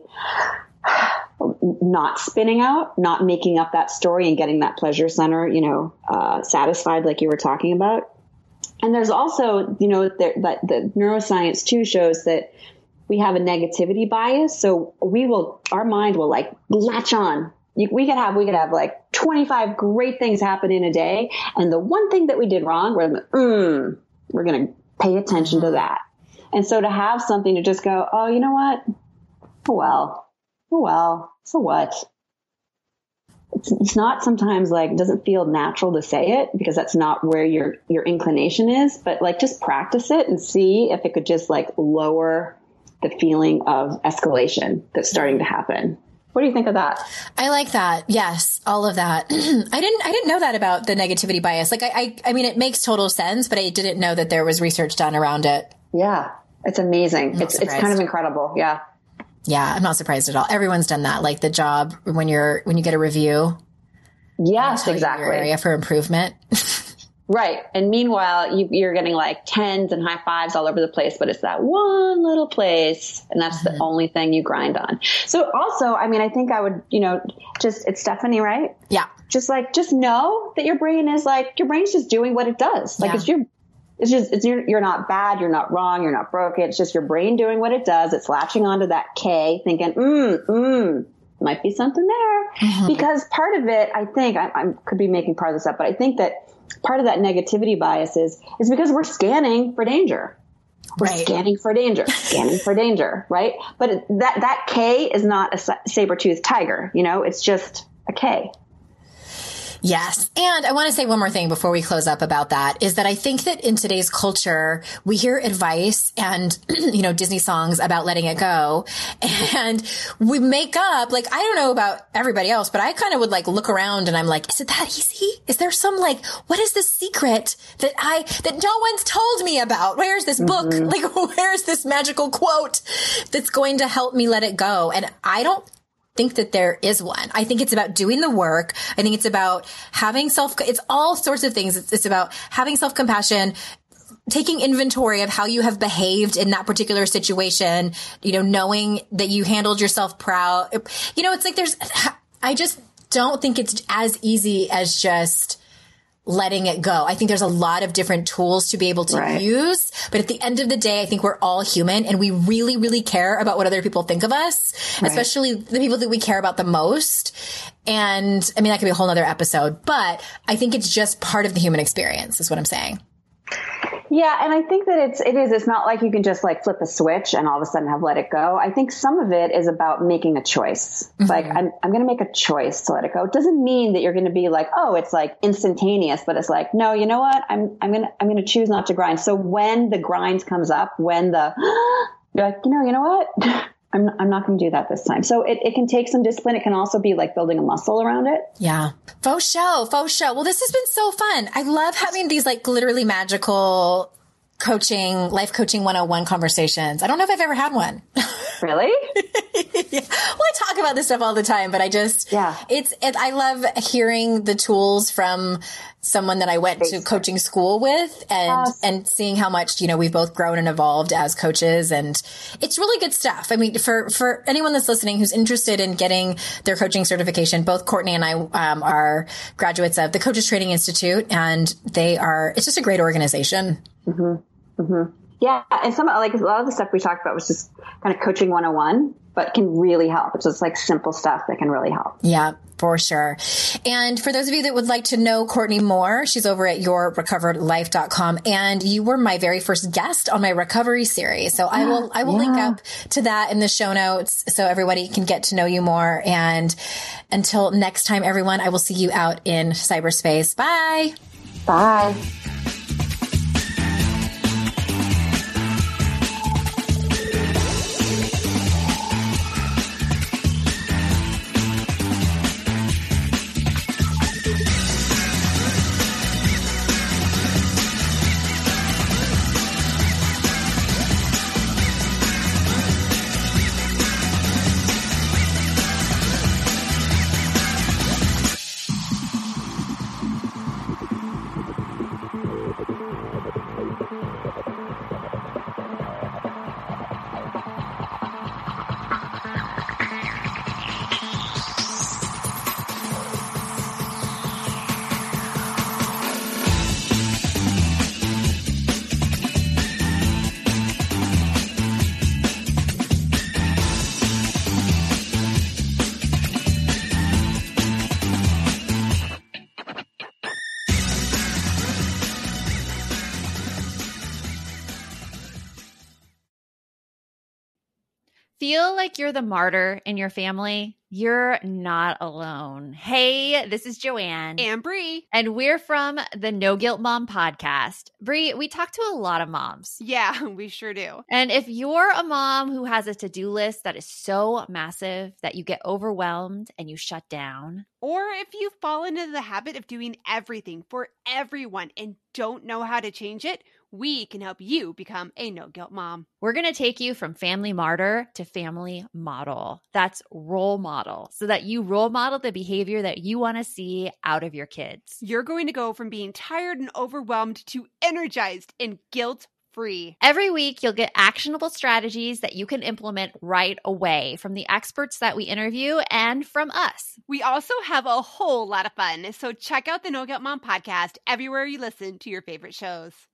not spinning out, not making up that story and getting that pleasure center, you know, uh, satisfied like you were talking about. And there's also, you know, there, that the neuroscience too shows that we have a negativity bias. So we will, our mind will like latch on. You, we could have, we could have like twenty-five great things happen in a day. And the one thing that we did wrong, we're, mm, we're going to pay attention to that. And so to have something to just go, oh, you know what? Oh, well, oh, well, so what? It's, it's not sometimes like, it doesn't feel natural to say it because that's not where your, your inclination is, but like just practice it and see if it could just like lower the feeling of escalation that's starting to happen. What do you think of that?
I like that. Yes, all of that. I didn't. I didn't know that about the negativity bias. Like, I, I, I mean, it makes total sense, but I didn't know that there was research done around it.
Yeah, it's amazing. It's surprised. It's kind of incredible. Yeah.
Yeah, I'm not surprised at all. Everyone's done that. Like the job when you're when you get a review.
Yes, exactly.
Your area for improvement.
Right. And meanwhile, you, you're getting like tens and high fives all over the place, but it's that one little place. And that's mm-hmm. the only thing you grind on. So also, I mean, I think I would, you know, just, it's Stephanie, right?
Yeah.
Just like, just know that your brain is like, your brain's just doing what it does. Like yeah. it's your, it's just, it's, you're, you're not bad. You're not wrong. You're not broken. It's just your brain doing what it does. It's latching onto that K thinking, mm, mm, might be something there. Mm-hmm. Because part of it, I think, I, I could be making part of this up, but I think that part of that negativity bias is, is because we're scanning for danger. We're right. scanning for danger, scanning for danger, right? But it, that, that K is not a saber-toothed tiger, you know, it's just a K.
Yes. And I want to say one more thing before we close up about that is that I think that in today's culture, we hear advice and, you know, Disney songs about letting it go. And we make up, like, I don't know about everybody else, but I kind of would like look around and I'm like, is it that easy? Is there some like, what is this secret that I, that no one's told me about? Where's this book? Mm-hmm. Like, where's this magical quote that's going to help me let it go? And I don't think that there is one. I think it's about doing the work. I think it's about having self, it's all sorts of things. It's, it's about having self-compassion, taking inventory of how you have behaved in that particular situation, you know, knowing that you handled yourself proud. You know, it's like there's, I just don't think it's as easy as just letting it go. I think there's a lot of different tools to be able to right. use. But at the end of the day, I think we're all human and we really, really care about what other people think of us, right. especially the people that we care about the most. And I mean, that could be a whole nother episode, but I think it's just part of the human experience is what I'm saying.
Yeah. And I think that it's, it is, it's not like you can just like flip a switch and all of a sudden have let it go. I think some of it is about making a choice. Mm-hmm. Like I'm, I'm going to make a choice to let it go. It doesn't mean that you're going to be like, oh, it's like instantaneous, but it's like, no, you know what? I'm, I'm going to, I'm going to choose not to grind. So when the grind comes up, when the, you're like, you know, you know what? I'm, I'm not going to do that this time. So it, it can take some discipline. It can also be like building a muscle around it.
Yeah. Faux show, faux show. Well, this has been so fun. I love having these like literally magical coaching, life coaching one oh one conversations. I don't know if I've ever had one.
Really?
Yeah. Well, I talk about this stuff all the time, but I just,
yeah,
it's, it, I love hearing the tools from someone that I went to coaching school with and, yes. and seeing how much, you know, we've both grown and evolved as coaches. And it's really good stuff. I mean, for, for anyone that's listening who's interested in getting their coaching certification, both Courtney and I, um, are graduates of the Coaches Training Institute, and they are, it's just a great organization.
Mm-hmm. Mm-hmm. Yeah. And some, like a lot of the stuff we talked about was just kind of coaching one oh one, but can really help. It's just like simple stuff that can really help.
Yeah, for sure. And for those of you that would like to know Courtney more, she's over at your recovered life dot com. And you were my very first guest on my recovery series. So I will, I will yeah. link up to that in the show notes so everybody can get to know you more. And until next time, everyone, I will see you out in cyberspace. Bye.
Bye.
Feel like you're the martyr in your family? You're not alone. Hey, this is Joanne.
And Bree.
And we're from the No Guilt Mom podcast. Bree, we talk to a lot of moms.
Yeah, we sure do.
And if you're a mom who has a to-do list that is so massive that you get overwhelmed and you shut down,
or if you've fallen into the habit of doing everything for everyone and don't know how to change it, we can help you become a no-guilt mom.
We're going to take you from family martyr to family model. That's role model, so that you role model the behavior that you want to see out of your kids.
You're going to go from being tired and overwhelmed to energized and guilt-free.
Every week, you'll get actionable strategies that you can implement right away from the experts that we interview and from us.
We also have a whole lot of fun, so check out the No Guilt Mom podcast everywhere you listen to your favorite shows.